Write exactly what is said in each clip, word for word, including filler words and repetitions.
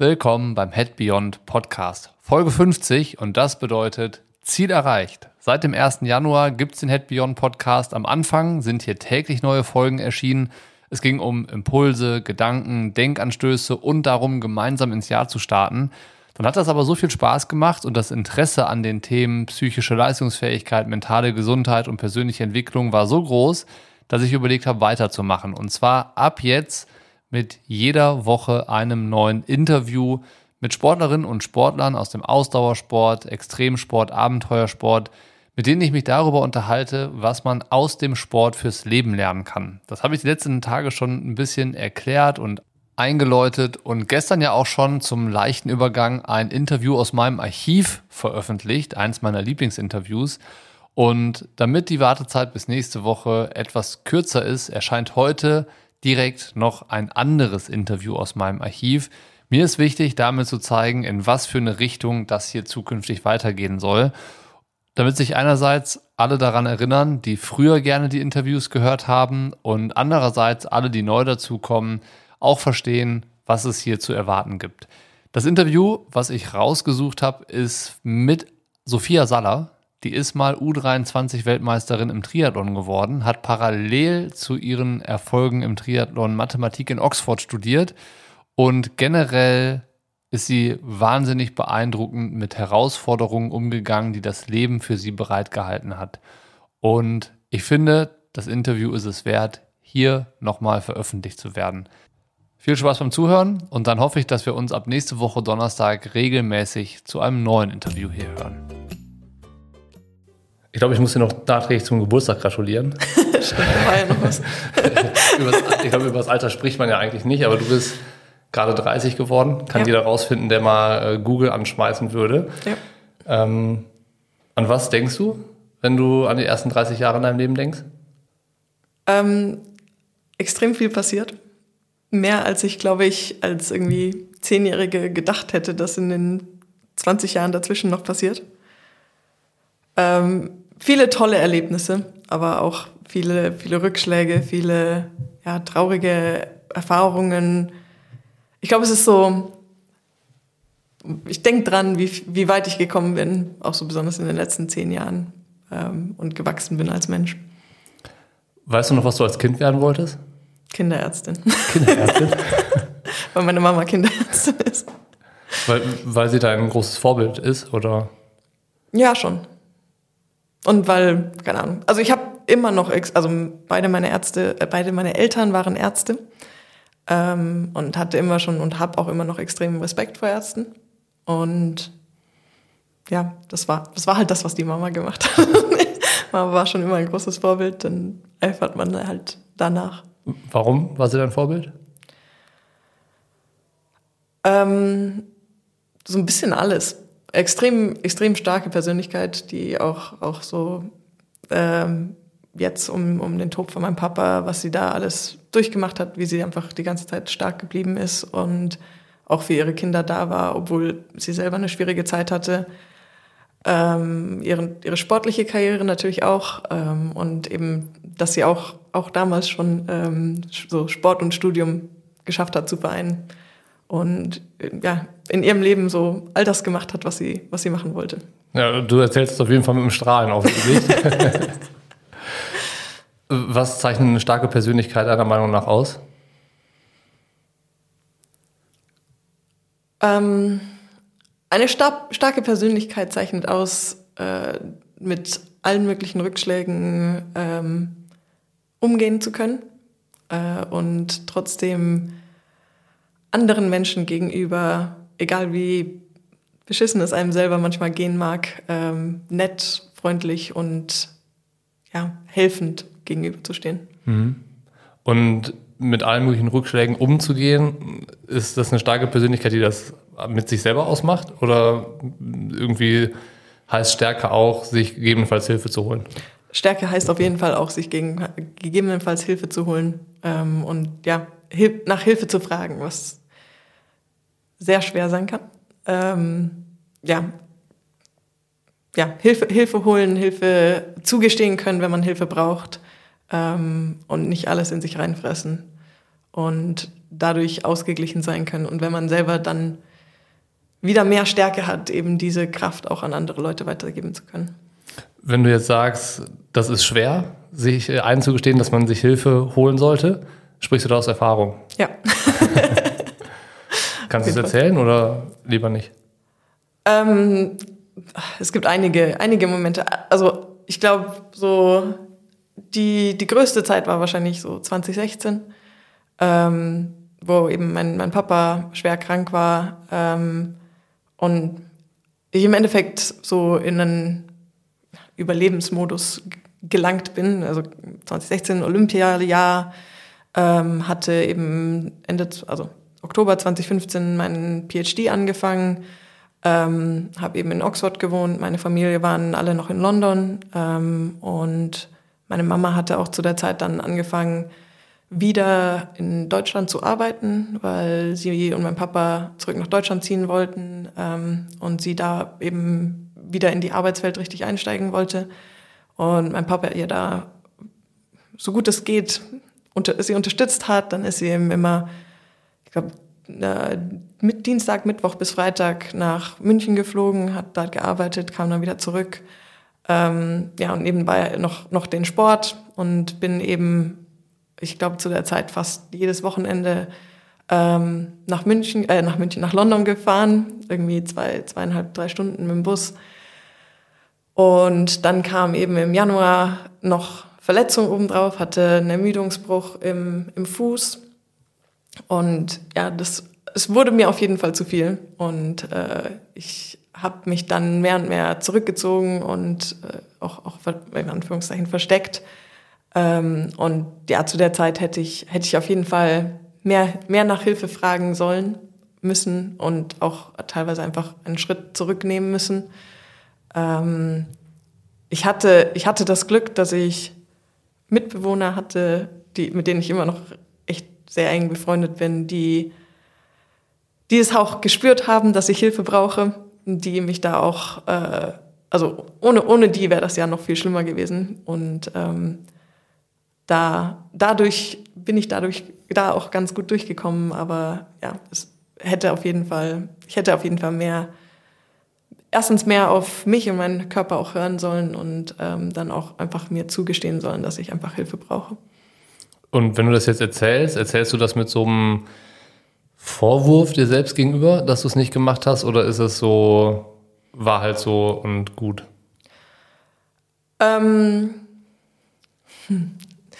Willkommen beim Head Beyond Podcast, Folge fünfzig, und das bedeutet Ziel erreicht. Seit dem ersten Januar gibt es den Head Beyond Podcast. Am Anfang sind hier täglich neue Folgen erschienen. Es ging um Impulse, Gedanken, Denkanstöße und darum, gemeinsam ins Jahr zu starten. Dann hat das aber so viel Spaß gemacht und das Interesse an den Themen psychische Leistungsfähigkeit, mentale Gesundheit und persönliche Entwicklung war so groß, dass ich überlegt habe, weiterzumachen. Und zwar ab jetzt mit jeder Woche einem neuen Interview mit Sportlerinnen und Sportlern aus dem Ausdauersport, Extremsport, Abenteuersport, mit denen ich mich darüber unterhalte, was man aus dem Sport fürs Leben lernen kann. Das habe ich die letzten Tage schon ein bisschen erklärt und eingeläutet und gestern ja auch schon zum leichten Übergang ein Interview aus meinem Archiv veröffentlicht, eins meiner Lieblingsinterviews. Und damit die Wartezeit bis nächste Woche etwas kürzer ist, erscheint heute direkt noch ein anderes Interview aus meinem Archiv. Mir ist wichtig, damit zu zeigen, in was für eine Richtung das hier zukünftig weitergehen soll, damit sich einerseits alle daran erinnern, die früher gerne die Interviews gehört haben, und andererseits alle, die neu dazukommen, auch verstehen, was es hier zu erwarten gibt. Das Interview, was ich rausgesucht habe, ist mit Sophia Saller. Die ist mal U dreiundzwanzig-Weltmeisterin im Triathlon geworden, hat parallel zu ihren Erfolgen im Triathlon Mathematik in Oxford studiert und generell ist sie wahnsinnig beeindruckend mit Herausforderungen umgegangen, die das Leben für sie bereitgehalten hat. Und ich finde, das Interview ist es wert, hier nochmal veröffentlicht zu werden. Viel Spaß beim Zuhören und dann hoffe ich, dass wir uns ab nächste Woche Donnerstag regelmäßig zu einem neuen Interview hier hören. Ich glaube, ich muss dir noch nachträglich zum Geburtstag gratulieren. Stimmt, da war ja noch was. Ich glaube, über das Alter spricht man ja eigentlich nicht, aber du bist gerade dreißig geworden. Kann ja jeder rausfinden, der mal Google anschmeißen würde. Ja. Ähm, an was denkst du, wenn du an die ersten dreißig Jahre in deinem Leben denkst? Ähm, extrem viel passiert. Mehr als ich, glaube ich, als irgendwie Zehnjährige gedacht hätte, dass in den zwanzig Jahren dazwischen noch passiert. Ähm, viele tolle Erlebnisse, aber auch viele, viele Rückschläge, viele ja, traurige Erfahrungen. Ich glaube, es ist so, ich denke dran, wie, wie weit ich gekommen bin, auch so besonders in den letzten zehn Jahren ähm, und gewachsen bin als Mensch. Weißt du noch, was du als Kind werden wolltest? Kinderärztin. Kinderärztin? Weil meine Mama Kinderärztin ist. Weil, weil sie dein großes Vorbild ist, oder? Ja, schon. Und weil, keine Ahnung, also ich habe immer noch, also beide meine Ärzte, äh, beide meine Eltern waren Ärzte ähm, und hatte immer schon und habe auch immer noch extremen Respekt vor Ärzten. Und ja, das war, das war halt das, was die Mama gemacht hat. Mama war schon immer ein großes Vorbild, dann eifert man halt danach. Warum war sie dein Vorbild? Ähm, so ein bisschen alles. Extrem, extrem starke Persönlichkeit, die auch, auch so ähm, jetzt um, um den Tod von meinem Papa, was sie da alles durchgemacht hat, wie sie einfach die ganze Zeit stark geblieben ist und auch für ihre Kinder da war, obwohl sie selber eine schwierige Zeit hatte. Ähm, ihre, ihre sportliche Karriere natürlich auch ähm, und eben, dass sie auch, auch damals schon ähm, so Sport und Studium geschafft hat zu vereinen. Und ja, in ihrem Leben so all das gemacht hat, was sie, was sie machen wollte. Ja, du erzählst es auf jeden Fall mit dem Strahlen auf dem Gesicht. Was zeichnet eine starke Persönlichkeit deiner Meinung nach aus? Ähm, eine star- starke Persönlichkeit zeichnet aus, äh, mit allen möglichen Rückschlägen ähm, umgehen zu können äh, und trotzdem anderen Menschen gegenüber, egal wie beschissen es einem selber manchmal gehen mag, ähm, nett, freundlich und ja, helfend gegenüberzustehen. Mhm. Und mit allen möglichen Rückschlägen umzugehen, ist das eine starke Persönlichkeit, die das mit sich selber ausmacht? Oder irgendwie heißt Stärke auch, sich gegebenenfalls Hilfe zu holen? Stärke heißt auf jeden Fall auch, sich gegen, gegebenenfalls Hilfe zu holen ähm, und ja, hil- nach Hilfe zu fragen, was sehr schwer sein kann. Ähm, ja, ja Hilfe, Hilfe holen, Hilfe zugestehen können, wenn man Hilfe braucht ähm, und nicht alles in sich reinfressen und dadurch ausgeglichen sein können. Und wenn man selber dann wieder mehr Stärke hat, eben diese Kraft auch an andere Leute weitergeben zu können. Wenn du jetzt sagst, das ist schwer, sich einzugestehen, dass man sich Hilfe holen sollte, sprichst du da aus Erfahrung? Ja. Kannst du es erzählen oder lieber nicht? Ähm, es gibt einige, einige Momente. Also ich glaube, so die, die größte Zeit war wahrscheinlich so zwanzig sechzehn, ähm, wo eben mein, mein Papa schwer krank war ähm, und ich im Endeffekt so in einen Überlebensmodus gelangt bin. Also zwanzig sechzehn Olympiajahr, ähm, hatte eben Ende, also Oktober zwanzig fünfzehn meinen P H D angefangen, ähm, habe eben in Oxford gewohnt, meine Familie waren alle noch in London ähm, und meine Mama hatte auch zu der Zeit dann angefangen, wieder in Deutschland zu arbeiten, weil sie und mein Papa zurück nach Deutschland ziehen wollten ähm, und sie da eben wieder in die Arbeitswelt richtig einsteigen wollte. Und mein Papa ihr da, so gut es geht, unter, sie unterstützt hat. Dann ist sie eben immer, ich glaube, äh, mit Dienstag, Mittwoch bis Freitag nach München geflogen, hat dort gearbeitet, kam dann wieder zurück. Ähm, ja, und nebenbei noch, noch den Sport und bin eben, ich glaube, zu der Zeit fast jedes Wochenende ähm, nach München, äh, nach München, nach London gefahren, irgendwie zwei, zweieinhalb, drei Stunden mit dem Bus. Und dann kam eben im Januar noch Verletzung obendrauf, hatte einen Ermüdungsbruch im, im Fuß. Und ja, das, es wurde mir auf jeden Fall zu viel. Und äh, ich habe mich dann mehr und mehr zurückgezogen und äh, auch, auch in Anführungszeichen versteckt. Ähm, und ja, zu der Zeit hätte ich, hätte ich auf jeden Fall mehr, mehr nach Hilfe fragen sollen, müssen und auch teilweise einfach einen Schritt zurücknehmen müssen. Ähm, ich hatte, ich hatte das Glück, dass ich Mitbewohner hatte, die, mit denen ich immer noch echt sehr eng befreundet bin, die, die es auch gespürt haben, dass ich Hilfe brauche, die mich da auch, äh, also ohne, ohne die wäre das ja noch viel schlimmer gewesen. Und ähm, da, dadurch bin ich dadurch da auch ganz gut durchgekommen, aber ja, es hätte auf jeden Fall, ich hätte auf jeden Fall mehr, erstens mehr auf mich und meinen Körper auch hören sollen und ähm, dann auch einfach mir zugestehen sollen, dass ich einfach Hilfe brauche. Und wenn du das jetzt erzählst, erzählst du das mit so einem Vorwurf dir selbst gegenüber, dass du es nicht gemacht hast, oder ist es so, war halt so und gut? Ähm, hm.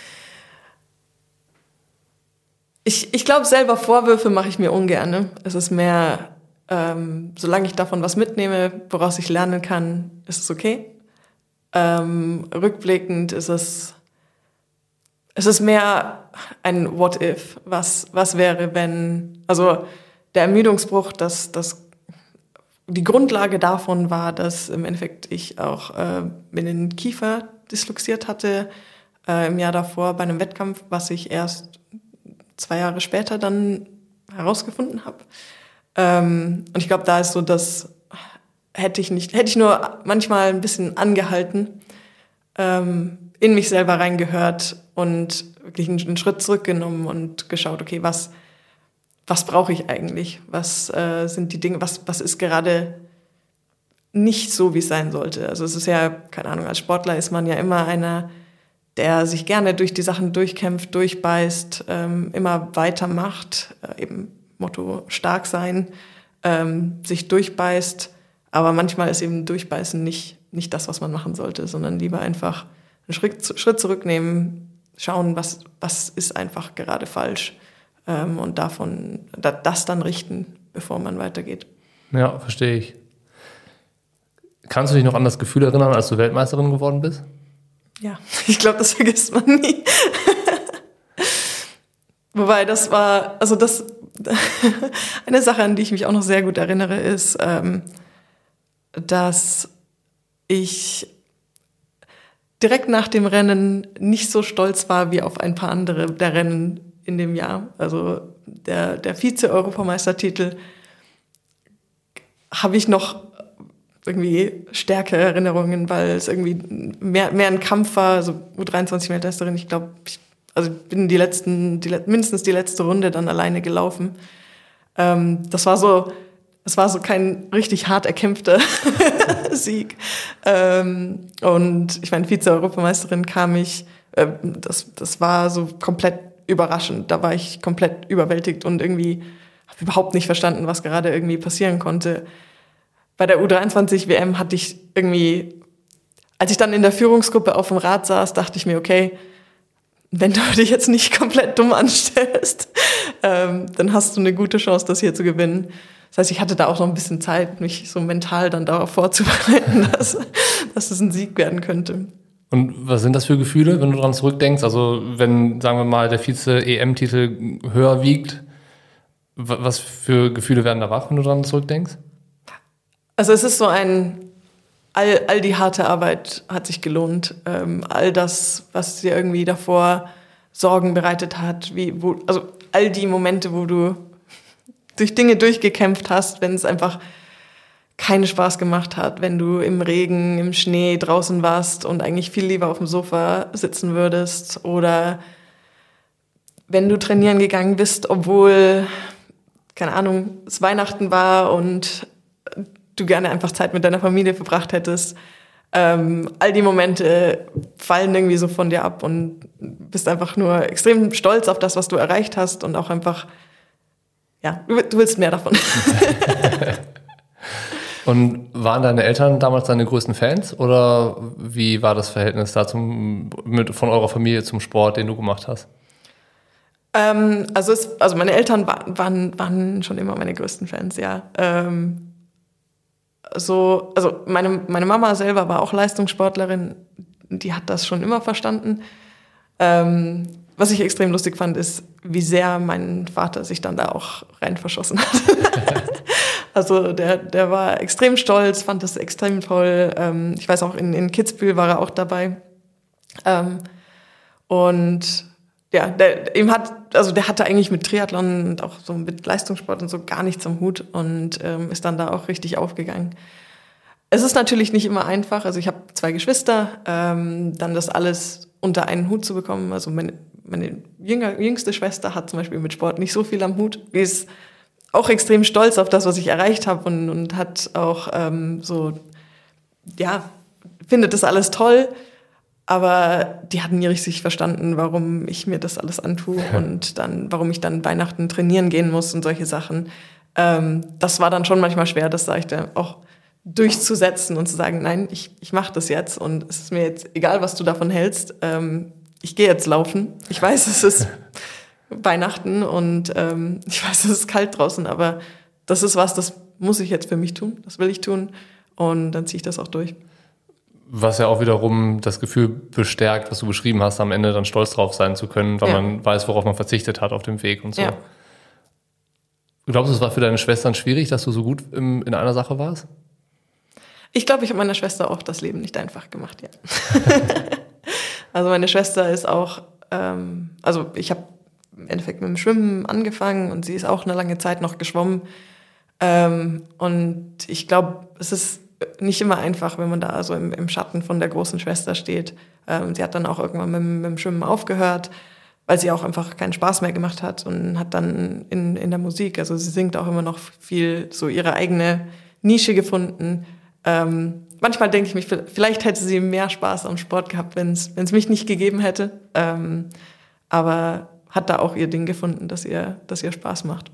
Ich, ich glaube, selber Vorwürfe mache ich mir ungern. Ne? Es ist mehr, ähm, solange ich davon was mitnehme, woraus ich lernen kann, ist es okay. Ähm, rückblickend ist es, es ist mehr ein What if. Was, was wäre, wenn, also der Ermüdungsbruch, das, das, die Grundlage davon war, dass im Endeffekt ich auch äh, mir den Kiefer disloziert hatte äh, im Jahr davor bei einem Wettkampf, was ich erst zwei Jahre später dann herausgefunden habe. Ähm, und ich glaube, da ist so, das hätte ich nicht, hätte ich nur manchmal ein bisschen angehalten, ähm, in mich selber reingehört und wirklich einen, einen Schritt zurückgenommen und geschaut, okay, was, was brauche ich eigentlich? Was äh, sind die Dinge, was, was ist gerade nicht so, wie es sein sollte? Also es ist ja, keine Ahnung, als Sportler ist man ja immer einer, der sich gerne durch die Sachen durchkämpft, durchbeißt, ähm, immer weitermacht, äh, eben Motto stark sein, ähm, sich durchbeißt. Aber manchmal ist eben Durchbeißen nicht, nicht das, was man machen sollte, sondern lieber einfach einen Schritt, Schritt zurücknehmen, schauen, was, was ist einfach gerade falsch ähm, und davon da, das dann richten, bevor man weitergeht. Ja, verstehe ich. Kannst du dich noch an das Gefühl erinnern, als du Weltmeisterin geworden bist? Ja, ich glaube, das vergisst man nie. Wobei, das war, also das, eine Sache, an die ich mich auch noch sehr gut erinnere, ist, ähm, dass ich direkt nach dem Rennen nicht so stolz war wie auf ein paar andere der Rennen in dem Jahr. Also der, der Vize-Europameistertitel habe ich noch irgendwie stärkere Erinnerungen, weil es irgendwie mehr, mehr ein Kampf war, also U dreiundzwanzig-Weltmeisterin, ich glaube, ich also bin die letzten, die, mindestens die letzte Runde dann alleine gelaufen. Ähm, das war so, das war so kein richtig hart erkämpfter Sieg. Ähm, und ich meine, Vize-Europameisterin kam ich, äh, das, das war so komplett überraschend. Da war ich komplett überwältigt und irgendwie habe überhaupt nicht verstanden, was gerade irgendwie passieren konnte. Bei der U dreiundzwanzig W M hatte ich irgendwie, als ich dann in der Führungsgruppe auf dem Rad saß, dachte ich mir, okay, wenn du dich jetzt nicht komplett dumm anstellst, ähm, dann hast du eine gute Chance, das hier zu gewinnen. Das heißt, ich hatte da auch noch ein bisschen Zeit, mich so mental dann darauf vorzubereiten, dass, dass es ein Sieg werden könnte. Und was sind das für Gefühle, wenn du daran zurückdenkst? Also wenn, sagen wir mal, der Vize-E M-Titel höher wiegt, was für Gefühle werden da wach, wenn du daran zurückdenkst? Also es ist so ein, all, all die harte Arbeit hat sich gelohnt. Ähm, all das, was dir irgendwie davor Sorgen bereitet hat, wie, wo, also all die Momente, wo du durch Dinge durchgekämpft hast, wenn es einfach keinen Spaß gemacht hat, wenn du im Regen, im Schnee draußen warst und eigentlich viel lieber auf dem Sofa sitzen würdest oder wenn du trainieren gegangen bist, obwohl, keine Ahnung, es Weihnachten war und du gerne einfach Zeit mit deiner Familie verbracht hättest. Ähm, all die Momente fallen irgendwie so von dir ab und bist einfach nur extrem stolz auf das, was du erreicht hast und auch einfach, ja, du, du willst mehr davon. Und waren deine Eltern damals deine größten Fans oder wie war das Verhältnis da zum, mit, von eurer Familie zum Sport, den du gemacht hast? Ähm, also, es, also meine Eltern waren, waren, waren schon immer meine größten Fans, ja. Ähm, so, also meine, meine Mama selber war auch Leistungssportlerin, die hat das schon immer verstanden. Ähm, was ich extrem lustig fand, ist, wie sehr mein Vater sich dann da auch rein verschossen hat. Also der, der war extrem stolz, fand das extrem toll. Ähm, ich weiß auch, in, in Kitzbühel war er auch dabei. Ähm, und ja, der, ihm hat, also der hatte eigentlich mit Triathlon und auch so mit Leistungssport und so gar nichts am Hut und ähm, ist dann da auch richtig aufgegangen. Es ist natürlich nicht immer einfach. Also ich habe zwei Geschwister, ähm, dann das alles unter einen Hut zu bekommen. Also meine, meine jünger, jüngste Schwester hat zum Beispiel mit Sport nicht so viel am Hut. Die ist auch extrem stolz auf das, was ich erreicht habe und, und hat auch ähm, so, ja, findet das alles toll. Aber die hatten nie richtig verstanden, warum ich mir das alles antue und dann, warum ich dann Weihnachten trainieren gehen muss und solche Sachen. Ähm, das war dann schon manchmal schwer, das sage ich da auch durchzusetzen und zu sagen, nein, ich, ich mache das jetzt und es ist mir jetzt egal, was du davon hältst. Ähm, ich gehe jetzt laufen. Ich weiß, es ist Weihnachten und ähm, ich weiß, es ist kalt draußen, aber das ist was, das muss ich jetzt für mich tun, das will ich tun und dann ziehe ich das auch durch. Was ja auch wiederum das Gefühl bestärkt, was du beschrieben hast, am Ende dann stolz drauf sein zu können, weil ja. man weiß, worauf man verzichtet hat auf dem Weg und so. Ja. Glaubst du, es war für deine Schwestern schwierig, dass du so gut im, in einer Sache warst? Ich glaube, ich habe meiner Schwester auch das Leben nicht einfach gemacht, ja. Also meine Schwester ist auch, ähm, also ich habe im Endeffekt mit dem Schwimmen angefangen und sie ist auch eine lange Zeit noch geschwommen. Ähm, und ich glaube, es ist nicht immer einfach, wenn man da so im, im Schatten von der großen Schwester steht. Ähm, sie hat dann auch irgendwann mit, mit dem Schwimmen aufgehört, weil sie auch einfach keinen Spaß mehr gemacht hat und hat dann in, in der Musik, also sie singt auch immer noch viel, so ihre eigene Nische gefunden. Ähm, manchmal denke ich mich, vielleicht hätte sie mehr Spaß am Sport gehabt, wenn es mich nicht gegeben hätte. Ähm, aber hat da auch ihr Ding gefunden, dass ihr, dass ihr Spaß macht.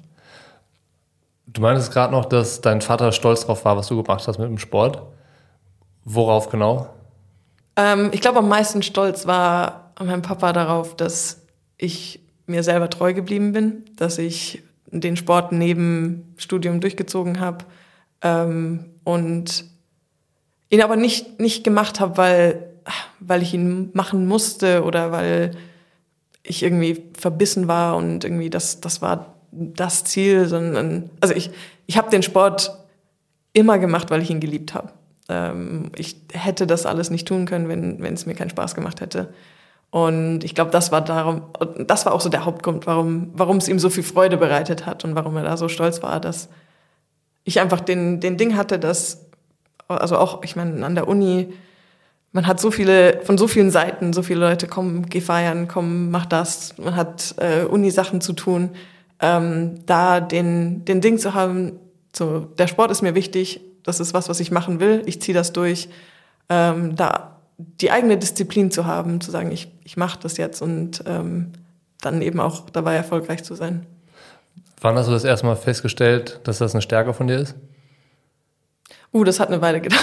Du meintest gerade noch, dass dein Vater stolz drauf war, was du gemacht hast mit dem Sport. Worauf genau? Ähm, ich glaube, am meisten stolz war mein Papa darauf, dass ich mir selber treu geblieben bin, dass ich den Sport neben Studium durchgezogen habe ähm, und ihn aber nicht, nicht gemacht habe, weil, weil ich ihn machen musste oder weil ich irgendwie verbissen war und irgendwie das, das war das Ziel, sondern also ich, ich habe den Sport immer gemacht, weil ich ihn geliebt habe. Ähm, ich hätte das alles nicht tun können, wenn wenn es mir keinen Spaß gemacht hätte. Und ich glaube, das war darum, das war auch so der Hauptgrund, warum warum es ihm so viel Freude bereitet hat und warum er da so stolz war, dass ich einfach den den Ding hatte, dass also auch, ich meine, an der Uni, man hat so viele, von so vielen Seiten, so viele Leute, komm, geh feiern, komm, mach das. Man hat äh, Uni-Sachen zu tun. Ähm, da den, den Ding zu haben, so, der Sport ist mir wichtig, das ist was, was ich machen will, ich ziehe das durch. Ähm, da die eigene Disziplin zu haben, zu sagen, ich, ich mache das jetzt und ähm, dann eben auch dabei erfolgreich zu sein. Wann hast du das erste Mal festgestellt, dass das eine Stärke von dir ist? Uh, das hat eine Weile gedauert.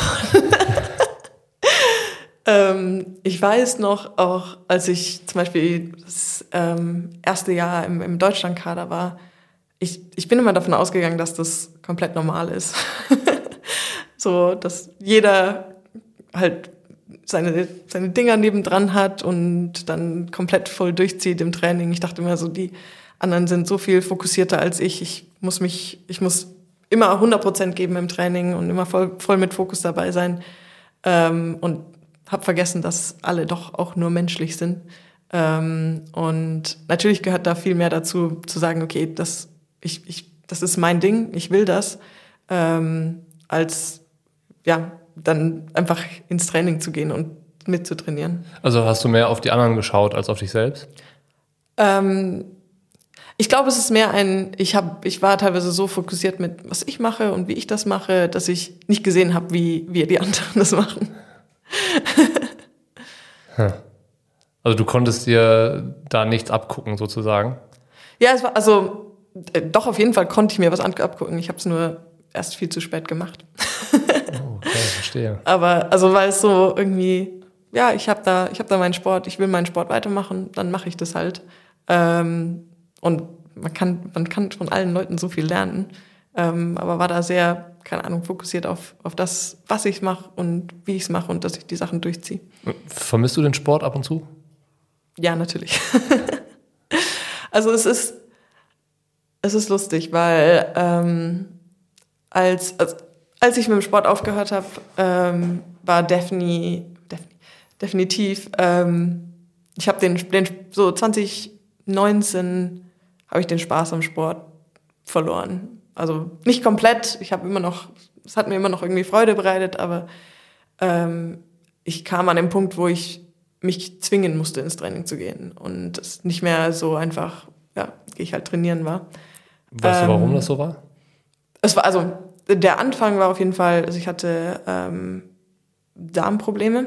ähm, ich weiß noch, auch als ich zum Beispiel das ähm, erste Jahr im, im Deutschlandkader war, ich, ich bin immer davon ausgegangen, dass das komplett normal ist. So, dass jeder halt seine, seine Dinger nebendran hat und dann komplett voll durchzieht im Training. Ich dachte immer so, die anderen sind so viel fokussierter als ich. Ich muss mich, ich muss immer hundert Prozent geben im Training und immer voll, voll mit Fokus dabei sein. Ähm, und habe vergessen, dass alle doch auch nur menschlich sind. Ähm, und natürlich gehört da viel mehr dazu, zu sagen, okay, das, ich, ich, das ist mein Ding, ich will das, ähm, als ja, dann einfach ins Training zu gehen und mitzutrainieren. Also hast du mehr auf die anderen geschaut als auf dich selbst? Ähm, ich glaube, es ist mehr ein, ich hab, ich war teilweise so fokussiert mit, was ich mache und wie ich das mache, dass ich nicht gesehen habe, wie, wie die anderen das machen. Also du konntest dir da nichts abgucken sozusagen? Ja, es war, also äh, doch, auf jeden Fall konnte ich mir was abgucken. Ich habe es nur erst viel zu spät gemacht. Oh, okay, verstehe. Aber also weil es so irgendwie, ja, ich habe da, ich habe da meinen Sport, ich will meinen Sport weitermachen, dann mache ich das halt. Ähm, und man kann, man kann von allen Leuten so viel lernen, ähm, aber war da sehr, keine Ahnung, fokussiert auf, auf das, was ich mache und wie ich es mache und dass ich die Sachen durchziehe. Vermisst du den Sport ab und zu? Ja, natürlich. Also es ist, es ist lustig, weil ähm, als, als als ich mit dem Sport aufgehört habe, ähm, war defini, defini, definitiv, ähm, ich habe den, den so zwanzig neunzehn habe ich den Spaß am Sport verloren. Also nicht komplett, ich habe immer noch, es hat mir immer noch irgendwie Freude bereitet, aber ähm, ich kam an den Punkt, wo ich mich zwingen musste, ins Training zu gehen und es nicht mehr so einfach, ja, gehe ich halt trainieren war. Weißt ähm, du, warum das so war? Es war, also der Anfang war auf jeden Fall, also ich hatte ähm, Darmprobleme.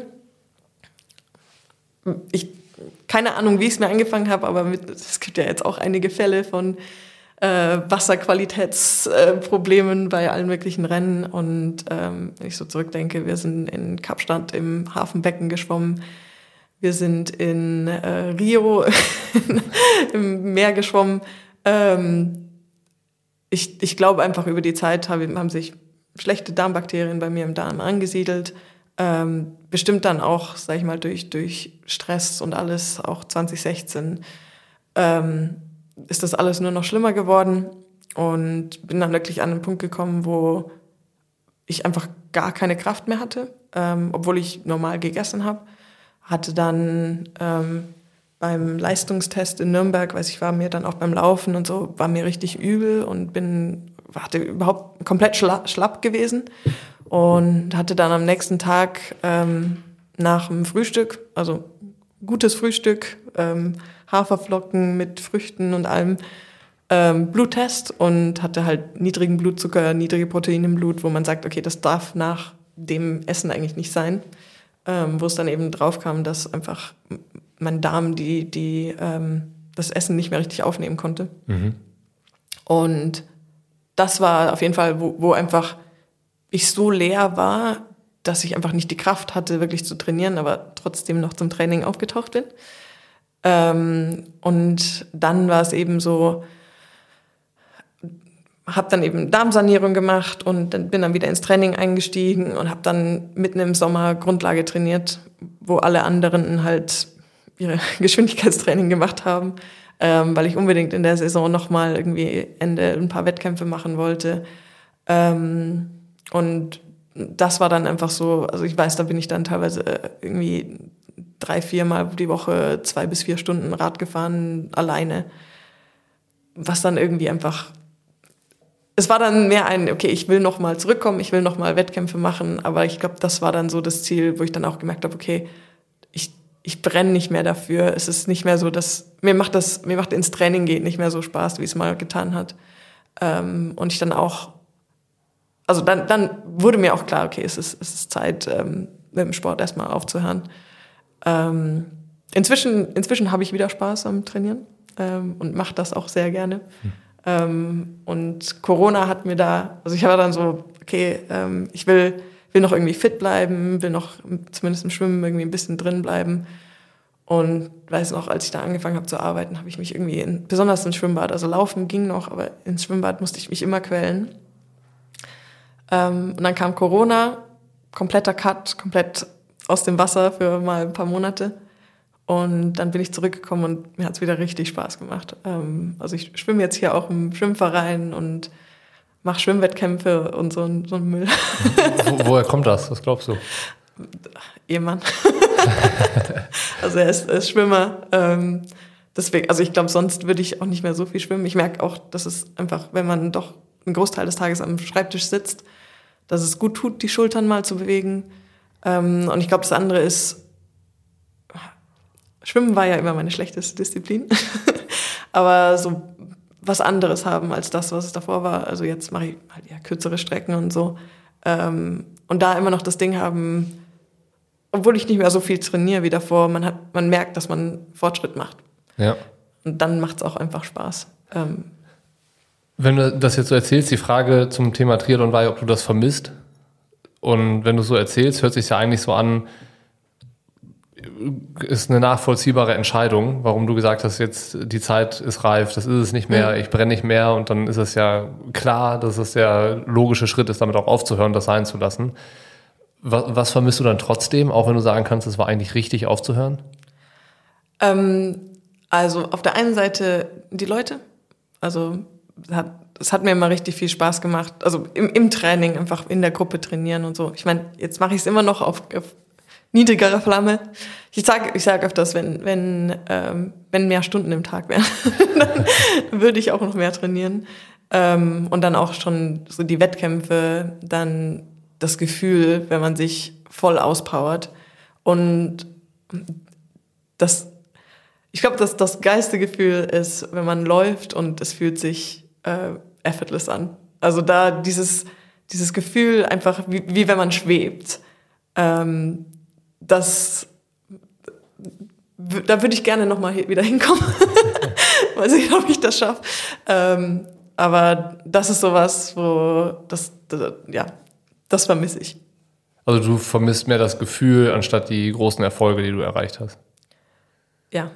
Ich, keine Ahnung, wie ich es mir angefangen habe, aber mit, es gibt ja jetzt auch einige Fälle von äh, Wasserqualitätsproblemen äh, bei allen möglichen Rennen. Und ähm, wenn ich so zurückdenke, wir sind in Kapstadt im Hafenbecken geschwommen. Wir sind in äh, Rio im Meer geschwommen. Ähm, Ich, ich glaube einfach, über die Zeit haben, haben sich schlechte Darmbakterien bei mir im Darm angesiedelt. Ähm, bestimmt dann auch, sag ich mal, durch, durch Stress und alles, auch zwanzig sechzehn, ähm, ist das alles nur noch schlimmer geworden. Und bin dann wirklich an einen Punkt gekommen, wo ich einfach gar keine Kraft mehr hatte, ähm, obwohl ich normal gegessen habe. Hatte dann ähm, beim Leistungstest in Nürnberg, weiß ich, war mir dann auch beim Laufen und so, war mir richtig übel und bin, hatte überhaupt komplett schla- schlapp gewesen und hatte dann am nächsten Tag ähm, nach dem Frühstück, also gutes Frühstück, ähm, Haferflocken mit Früchten und allem, ähm, Bluttest und hatte halt niedrigen Blutzucker, niedrige Proteine im Blut, wo man sagt, okay, das darf nach dem Essen eigentlich nicht sein, ähm, wo es dann eben drauf kam, dass einfach mein Darm die, die ähm, das Essen nicht mehr richtig aufnehmen konnte. Mhm. Und das war auf jeden Fall, wo, wo einfach ich so leer war, dass ich einfach nicht die Kraft hatte, wirklich zu trainieren, aber trotzdem noch zum Training aufgetaucht bin. Ähm, und dann war es eben so, habe dann eben Darmsanierung gemacht und dann bin dann wieder ins Training eingestiegen und habe dann mitten im Sommer Grundlage trainiert, wo alle anderen halt ihre Geschwindigkeitstraining gemacht haben, ähm, weil ich unbedingt in der Saison nochmal irgendwie Ende ein paar Wettkämpfe machen wollte. Ähm, und das war dann einfach so, also ich weiß, da bin ich dann teilweise irgendwie drei, vier Mal die Woche zwei bis vier Stunden Rad gefahren, alleine. Was dann irgendwie einfach, es war dann mehr ein, okay, ich will nochmal zurückkommen, ich will nochmal Wettkämpfe machen, aber ich glaube, das war dann so das Ziel, wo ich dann auch gemerkt habe, okay, ich Ich brenne nicht mehr dafür. Es ist nicht mehr so, dass mir macht das, mir macht ins Training gehen nicht mehr so Spaß, wie es mal getan hat. Ähm, und ich dann auch also dann, dann wurde mir auch klar, okay, es ist, es ist Zeit, ähm, mit dem Sport erstmal aufzuhören. Ähm, inzwischen, inzwischen habe ich wieder Spaß am Trainieren ähm, und mache das auch sehr gerne. Hm. Ähm, und Corona hat mir da, also ich war dann so, okay, ähm, ich will, will noch irgendwie fit bleiben, will noch zumindest im Schwimmen irgendwie ein bisschen drin bleiben. Und weiß noch, als ich da angefangen habe zu arbeiten, habe ich mich irgendwie, in, besonders ins Schwimmbad, also laufen ging noch, aber ins Schwimmbad musste ich mich immer quälen. Ähm, und dann kam Corona, kompletter Cut, komplett aus dem Wasser für mal ein paar Monate. Und dann bin ich zurückgekommen und mir hat es wieder richtig Spaß gemacht. Ähm, also ich schwimme jetzt hier auch im Schwimmverein und mache Schwimmwettkämpfe und so, so einen Müll. Wo, woher kommt das? Was glaubst du? Ehemann. Also er ist, er ist Schwimmer. Ähm, deswegen, also ich glaube, sonst würde ich auch nicht mehr so viel schwimmen. Ich merke auch, dass es einfach, wenn man doch einen Großteil des Tages am Schreibtisch sitzt, dass es gut tut, die Schultern mal zu bewegen. Ähm, und ich glaube, das andere ist, Schwimmen war ja immer meine schlechteste Disziplin. Aber so was anderes haben als das, was es davor war. Also jetzt mache ich halt eher kürzere Strecken und so. Ähm, und da immer noch das Ding haben, obwohl ich nicht mehr so viel trainiere wie davor, man hat, man merkt, dass man Fortschritt macht. Ja. Und dann macht es auch einfach Spaß. Ähm, Wenn du das jetzt so erzählst, die Frage zum Thema Triathlon war ja, ob du das vermisst. Und wenn du so erzählst, hört sich ja eigentlich so an, ist eine nachvollziehbare Entscheidung, warum du gesagt hast, jetzt die Zeit ist reif, das ist es nicht mehr, mhm. ich brenne nicht mehr, und dann ist es ja klar, dass es der logische Schritt ist, damit auch aufzuhören, das sein zu lassen. Was, was vermisst du dann trotzdem, auch wenn du sagen kannst, es war eigentlich richtig aufzuhören? Ähm, also auf der einen Seite die Leute, also es hat, es hat mir immer richtig viel Spaß gemacht, also im, im Training, einfach in der Gruppe trainieren und so. Ich meine, jetzt mache ich es immer noch auf, auf niedrigere Flamme. Ich sage ich sag öfters, wenn, wenn, ähm, wenn mehr Stunden im Tag wären, dann würde ich auch noch mehr trainieren. Ähm, und dann auch schon so die Wettkämpfe, dann das Gefühl, wenn man sich voll auspowert. Und das, ich glaube, dass das geilste Gefühl ist, wenn man läuft und es fühlt sich äh, effortless an. Also da dieses, dieses Gefühl einfach, wie, wie wenn man schwebt. Ähm, das, da würde ich gerne nochmal wieder hinkommen. Weiß nicht, ob ich das schaffe. Ähm, aber das ist sowas, wo das, das ja, das vermisse ich. Also du vermisst mehr das Gefühl, anstatt die großen Erfolge, die du erreicht hast. Ja.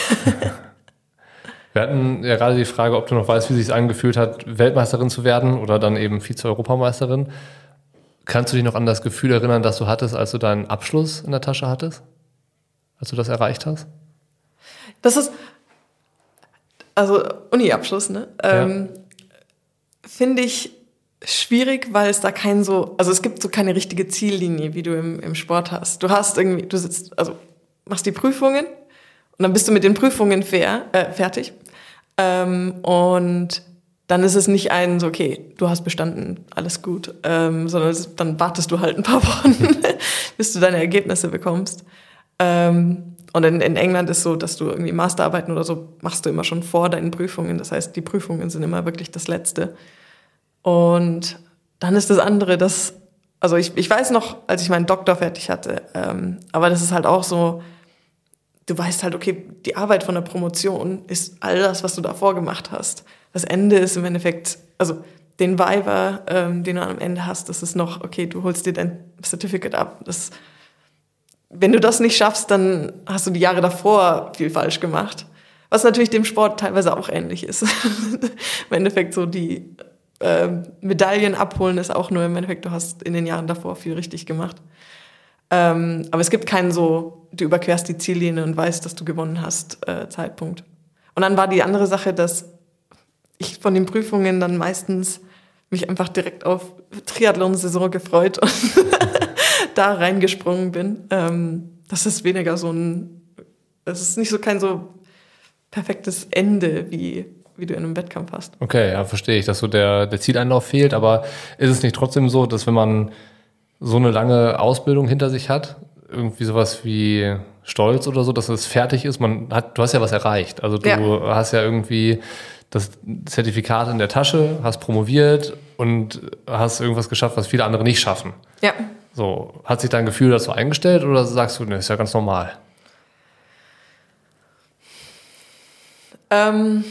Wir hatten ja gerade die Frage, ob du noch weißt, wie es sich angefühlt hat, Weltmeisterin zu werden oder dann eben Vize-Europameisterin. Kannst du dich noch an das Gefühl erinnern, das du hattest, als du deinen Abschluss in der Tasche hattest? Als du das erreicht hast? Das ist, also Uni-Abschluss, ne? Ähm, ja. Finde ich schwierig, weil es da kein so, also es gibt so keine richtige Ziellinie, wie du im, im Sport hast. Du hast irgendwie, du sitzt, also machst die Prüfungen und dann bist du mit den Prüfungen fair, äh, fertig. Ähm, und dann ist es nicht ein so, okay, du hast bestanden, alles gut, ähm, sondern es, dann wartest du halt ein paar Wochen, bis du deine Ergebnisse bekommst. Ähm, und in, in England ist so, dass du irgendwie Masterarbeiten oder so machst du immer schon vor deinen Prüfungen. Das heißt, die Prüfungen sind immer wirklich das Letzte. Und dann ist das andere, das, also ich, ich weiß noch, als ich meinen Doktor fertig hatte, ähm, aber das ist halt auch so, du weißt halt, okay, die Arbeit von der Promotion ist all das, was du davor gemacht hast. Das Ende ist im Endeffekt, also den Viva, ähm, den du am Ende hast, das ist noch, okay, du holst dir dein Certificate ab. Das, wenn du das nicht schaffst, dann hast du die Jahre davor viel falsch gemacht. Was natürlich dem Sport teilweise auch ähnlich ist. Im Endeffekt so die äh, Medaillen abholen ist auch nur im Endeffekt, du hast in den Jahren davor viel richtig gemacht. Ähm, aber es gibt keinen so, du überquerst die Ziellinie und weißt, dass du gewonnen hast, äh, Zeitpunkt. Und dann war die andere Sache, dass ich von den Prüfungen dann meistens mich einfach direkt auf Triathlon-Saison gefreut und da reingesprungen bin. Ähm, das ist weniger so ein, das ist nicht so kein so perfektes Ende, wie, wie du in einem Wettkampf hast. Okay, ja, verstehe ich, dass so der, der Zieleinlauf fehlt, aber ist es nicht trotzdem so, dass wenn man so eine lange Ausbildung hinter sich hat, irgendwie sowas wie Stolz oder so, dass es fertig ist, man hat, du hast ja was erreicht, also du ja. hast ja irgendwie das Zertifikat in der Tasche, hast promoviert und hast irgendwas geschafft, was viele andere nicht schaffen. Ja. So, hat sich dein Gefühl dazu eingestellt oder sagst du, ne, ist ja ganz normal? Ähm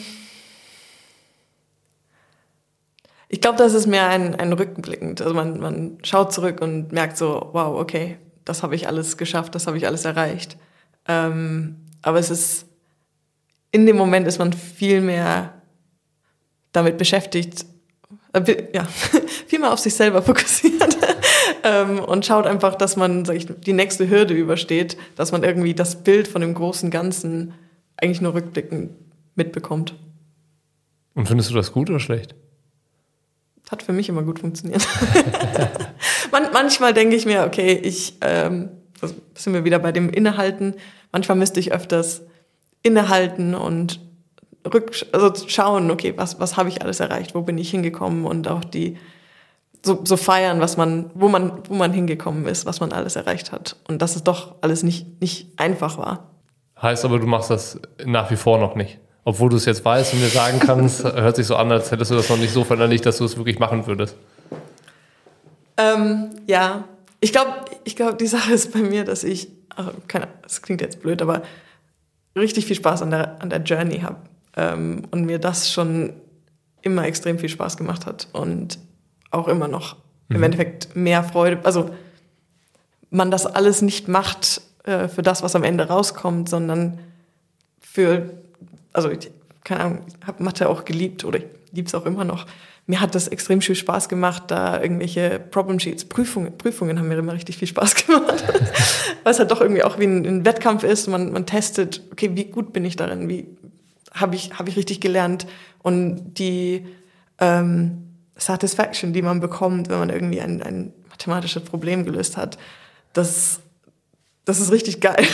ich glaube, das ist mehr ein, ein rückblickend. Also man, man schaut zurück und merkt so, wow, okay, das habe ich alles geschafft, das habe ich alles erreicht. Ähm, aber es ist, in dem Moment ist man viel mehr damit beschäftigt, äh, ja, viel mehr auf sich selber fokussiert ähm, und schaut einfach, dass man, sag ich, die nächste Hürde übersteht, dass man irgendwie das Bild von dem großen Ganzen eigentlich nur rückblickend mitbekommt. Und findest du das gut oder schlecht? Hat für mich immer gut funktioniert. Man, manchmal denke ich mir, okay, ich, ähm, das sind wir wieder bei dem Innehalten. Manchmal müsste ich öfters innehalten und rück, also schauen, okay, was, was habe ich alles erreicht, wo bin ich hingekommen und auch die, so, so feiern, was man, wo man, wo man hingekommen ist, was man alles erreicht hat. Und dass es doch alles nicht, nicht einfach war. Heißt aber, du machst das nach wie vor noch nicht? Obwohl du es jetzt weißt und mir sagen kannst, hört sich so an, als hättest du das noch nicht so verinnerlicht, dass du es wirklich machen würdest. Ähm, ja, ich glaube, ich glaub, die Sache ist bei mir, dass ich, also keine Ahnung, das klingt jetzt blöd, aber richtig viel Spaß an der, an der Journey habe. Ähm, und mir das schon immer extrem viel Spaß gemacht hat und auch immer noch mhm. im Endeffekt mehr Freude. Also man das alles nicht macht äh, für das, was am Ende rauskommt, sondern für... Also, ich, keine Ahnung, ich habe Mathe auch geliebt oder ich liebe es auch immer noch. Mir hat das extrem viel Spaß gemacht, da irgendwelche Problem Sheets, Prüfungen, Prüfungen haben mir immer richtig viel Spaß gemacht. Weil es halt doch irgendwie auch wie ein, ein Wettkampf ist. Man, man testet, okay, wie gut bin ich darin? Wie habe ich, hab ich richtig gelernt? Und die ähm, Satisfaction, die man bekommt, wenn man irgendwie ein, ein mathematisches Problem gelöst hat, das, das ist richtig geil.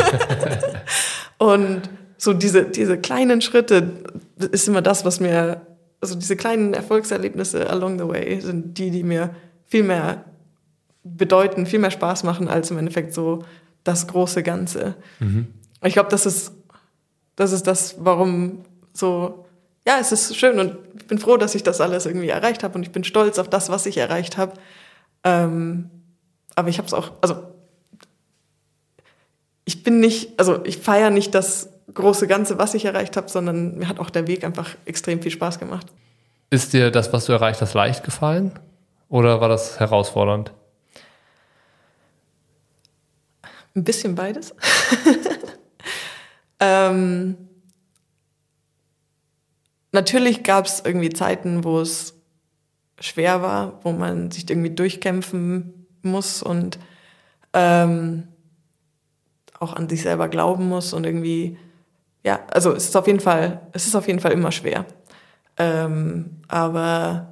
Und so diese, diese kleinen Schritte ist immer das, was mir, also diese kleinen Erfolgserlebnisse along the way sind die, die mir viel mehr bedeuten, viel mehr Spaß machen, als im Endeffekt so das große Ganze. Mhm. Ich glaube, das ist, das ist das, warum so, ja, es ist schön und ich bin froh, dass ich das alles irgendwie erreicht habe und ich bin stolz auf das, was ich erreicht habe. Ähm, aber ich habe es auch, also ich bin nicht, also ich feiere nicht das große Ganze, was ich erreicht habe, sondern mir hat auch der Weg einfach extrem viel Spaß gemacht. Ist dir das, was du erreicht hast, leicht gefallen? Oder war das herausfordernd? Ein bisschen beides. ähm, natürlich gab es irgendwie Zeiten, wo es schwer war, wo man sich irgendwie durchkämpfen muss und ähm, auch an sich selber glauben muss und irgendwie, ja, also es ist auf jeden Fall, es ist auf jeden Fall immer schwer. Ähm, aber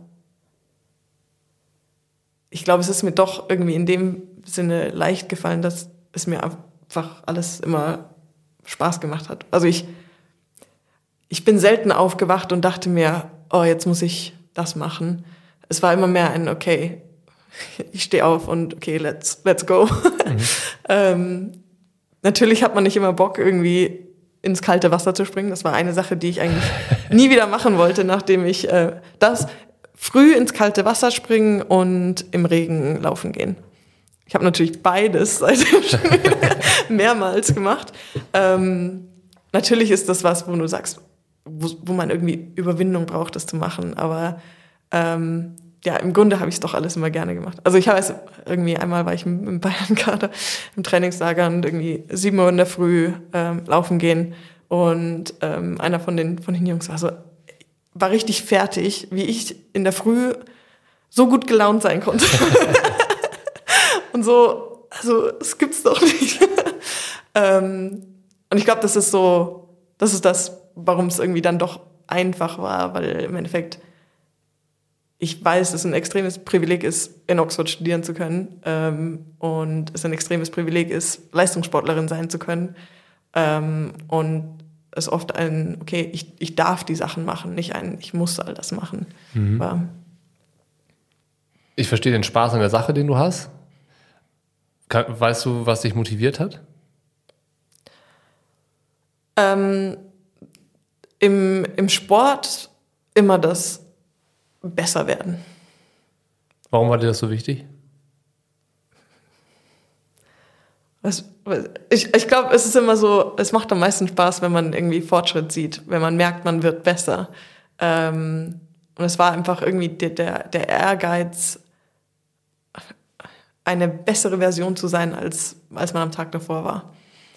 ich glaube, es ist mir doch irgendwie in dem Sinne leicht gefallen, dass es mir einfach alles immer Spaß gemacht hat. Also ich, ich bin selten aufgewacht und dachte mir, oh, jetzt muss ich das machen. Es war immer mehr ein, okay, ich stehe auf und okay, let's, let's go. Mhm. ähm, natürlich hat man nicht immer Bock, irgendwie ins kalte Wasser zu springen. Das war eine Sache, die ich eigentlich nie wieder machen wollte, nachdem ich äh, das früh ins kalte Wasser springen und im Regen laufen gehen. Ich habe natürlich beides seitdem schon mehrmals gemacht. Ähm, natürlich ist das was, wo du sagst, wo, wo man irgendwie Überwindung braucht, das zu machen. Aber ähm, ja, im Grunde habe ich es doch alles immer gerne gemacht. Also ich habe es irgendwie, einmal war ich im Bayern-Kader im Trainingslager und irgendwie sieben Uhr in der Früh ähm, laufen gehen und ähm, einer von den, von den Jungs war so, war richtig fertig, wie ich in der Früh so gut gelaunt sein konnte. Und so, also das gibt's doch nicht. ähm, und ich glaube, das ist so, das ist das, warum es irgendwie dann doch einfach war, weil im Endeffekt ich weiß, dass es ein extremes Privileg ist, in Oxford studieren zu können ähm, und es ein extremes Privileg ist, Leistungssportlerin sein zu können ähm, und es oft ein, okay, ich, ich darf die Sachen machen, nicht ein, ich muss all das machen. Mhm. Aber ich verstehe den Spaß an der Sache, den du hast. Kann, weißt du, was dich motiviert hat? Ähm, im, im Sport immer das Besserwerden. Warum war dir das so wichtig? Was, was, ich ich glaube, es ist immer so, es macht am meisten Spaß, wenn man irgendwie Fortschritt sieht, wenn man merkt, man wird besser. Ähm, und es war einfach irgendwie der, der, der Ehrgeiz, eine bessere Version zu sein, als, als man am Tag davor war.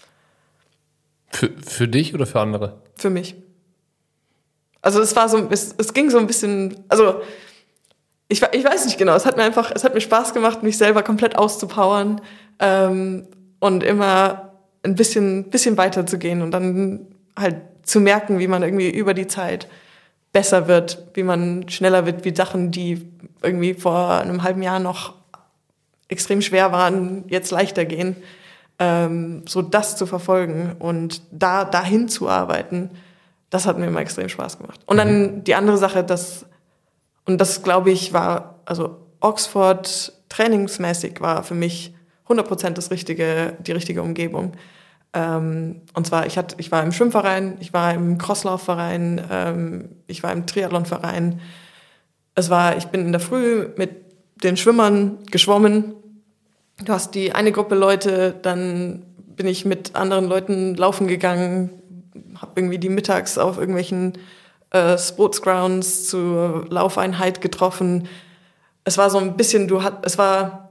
Für, für dich oder für andere? Für mich. Also es war so, es, es ging so ein bisschen, also ich, ich weiß nicht genau, es hat mir einfach, es hat mir Spaß gemacht, mich selber komplett auszupowern ähm, und immer ein bisschen, bisschen weiter zu gehen und dann halt zu merken, wie man irgendwie über die Zeit besser wird, wie man schneller wird, wie Sachen, die irgendwie vor einem halben Jahr noch extrem schwer waren, jetzt leichter gehen. Ähm, so das zu verfolgen und da dahin zu arbeiten, das hat mir immer extrem Spaß gemacht. Und dann die andere Sache, das und das glaube ich war, also Oxford trainingsmäßig war für mich hundert Prozent das richtige, die richtige Umgebung. Ähm, und zwar ich hatte, ich war im Schwimmverein, ich war im Crosslaufverein, ähm, ich war im Triathlonverein. Es war, ich bin in der Früh mit den Schwimmern geschwommen. Du hast die eine Gruppe Leute, dann bin ich mit anderen Leuten laufen gegangen, habe irgendwie die mittags auf irgendwelchen äh, Sportsgrounds zur Laufeinheit getroffen. Es war so ein bisschen, du hat, es war,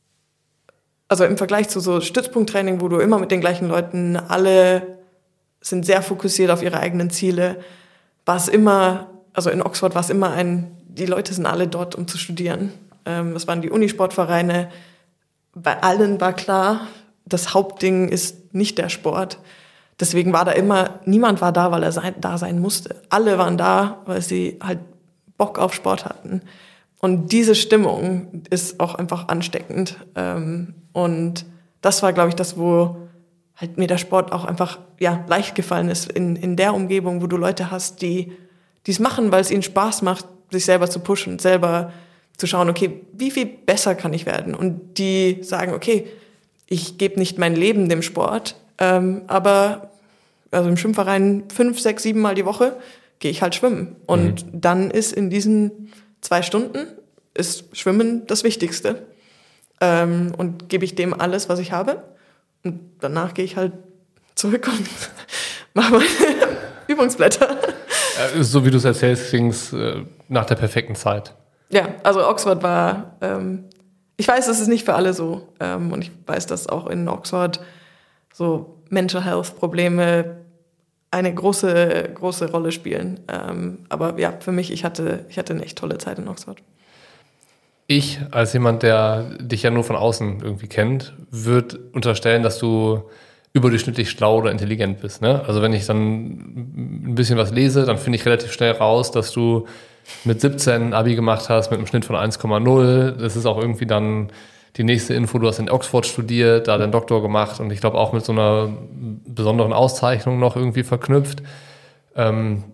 also im Vergleich zu so Stützpunkttraining, wo du immer mit den gleichen Leuten, alle sind sehr fokussiert auf ihre eigenen Ziele, war es immer, also in Oxford war es immer ein, die Leute sind alle dort, um zu studieren. Ähm, es waren die Unisportvereine. Bei allen war klar, das Hauptding ist nicht der Sport. Deswegen war da immer, niemand war da, weil er sein, da sein musste. Alle waren da, weil sie halt Bock auf Sport hatten. Und diese Stimmung ist auch einfach ansteckend. Und das war, glaube ich, das, wo halt mir der Sport auch einfach ja, leicht gefallen ist. In, in der Umgebung, wo du Leute hast, die es machen, weil es ihnen Spaß macht, sich selber zu pushen, selber zu schauen, okay, wie viel besser kann ich werden? Und die sagen, okay, ich gebe nicht mein Leben dem Sport, ähm, aber also im Schwimmverein fünf, sechs, sieben Mal die Woche gehe ich halt schwimmen. Und mhm. dann ist in diesen zwei Stunden ist Schwimmen das Wichtigste. Ähm, und gebe ich dem alles, was ich habe. Und danach gehe ich halt zurück und mache meine Übungsblätter. So wie du es erzählst, ging es äh, nach der perfekten Zeit. Ja, also Oxford war, ähm, ich weiß, es ist nicht für alle so. Ähm, und ich weiß, dass auch in Oxford so Mental Health Probleme eine große, große Rolle spielen. Ähm, aber ja, für mich, ich hatte, ich hatte eine echt tolle Zeit in Oxford. Ich, als jemand, der dich ja nur von außen irgendwie kennt, würde unterstellen, dass du überdurchschnittlich schlau oder intelligent bist. Ne? Also wenn ich dann ein bisschen was lese, dann finde ich relativ schnell raus, dass du mit siebzehn Abi gemacht hast, mit einem Schnitt von eins Komma null. Das ist auch irgendwie dann die nächste Info. Du hast in Oxford studiert, da deinen Doktor gemacht und ich glaube auch mit so einer besonderen Auszeichnung noch irgendwie verknüpft. Ähm,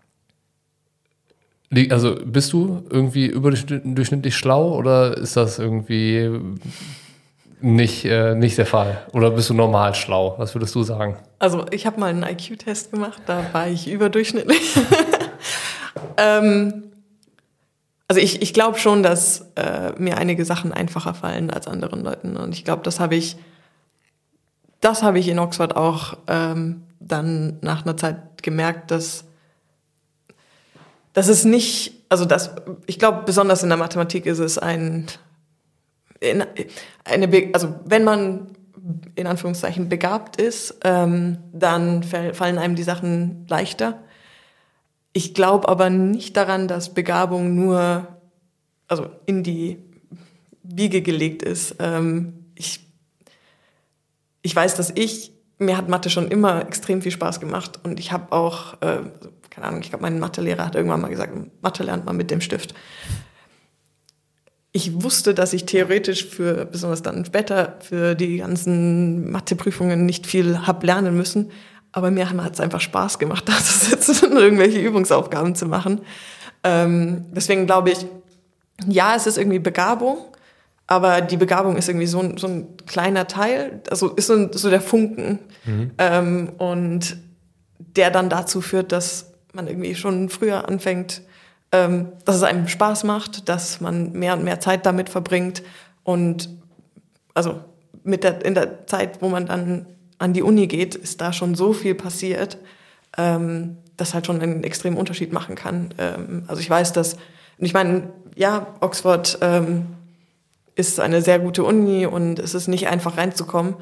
also bist du irgendwie überdurchschnittlich schlau oder ist das irgendwie nicht, äh, nicht der Fall? Oder bist du normal schlau? Was würdest du sagen? Also ich habe mal einen I Q-Test gemacht, da war ich überdurchschnittlich. ähm, also ich, ich glaube schon, dass äh, mir einige Sachen einfacher fallen als anderen Leuten. Und ich glaube, das habe ich, das habe ich in Oxford auch ähm, dann nach einer Zeit gemerkt, dass, dass es nicht, also das, ich glaube, besonders in der Mathematik ist es ein, in, eine, also wenn man in Anführungszeichen begabt ist, ähm, dann fallen einem die Sachen leichter. Ich glaube aber nicht daran, dass Begabung nur also in die Wiege gelegt ist. Ähm, ich, ich weiß, dass ich, mir hat Mathe schon immer extrem viel Spaß gemacht und ich habe auch, äh, keine Ahnung, ich glaube, mein Mathelehrer hat irgendwann mal gesagt, Mathe lernt man mit dem Stift. Ich wusste, dass ich theoretisch für, besonders dann später, für die ganzen Matheprüfungen nicht viel hab lernen müssen. Aber mir hat es einfach Spaß gemacht, da zu sitzen und irgendwelche Übungsaufgaben zu machen. Ähm, deswegen glaube ich, ja, es ist irgendwie Begabung, aber die Begabung ist irgendwie so ein, so ein kleiner Teil, also ist so, so der Funken. Mhm. Ähm, und der dann dazu führt, dass man irgendwie schon früher anfängt, ähm, dass es einem Spaß macht, dass man mehr und mehr Zeit damit verbringt und also mit der, in der Zeit, wo man dann an die Uni geht, ist da schon so viel passiert, ähm, das halt schon einen extremen Unterschied machen kann. Ähm, also ich weiß, dass, und ich meine, ja, Oxford ähm, ist eine sehr gute Uni und es ist nicht einfach reinzukommen.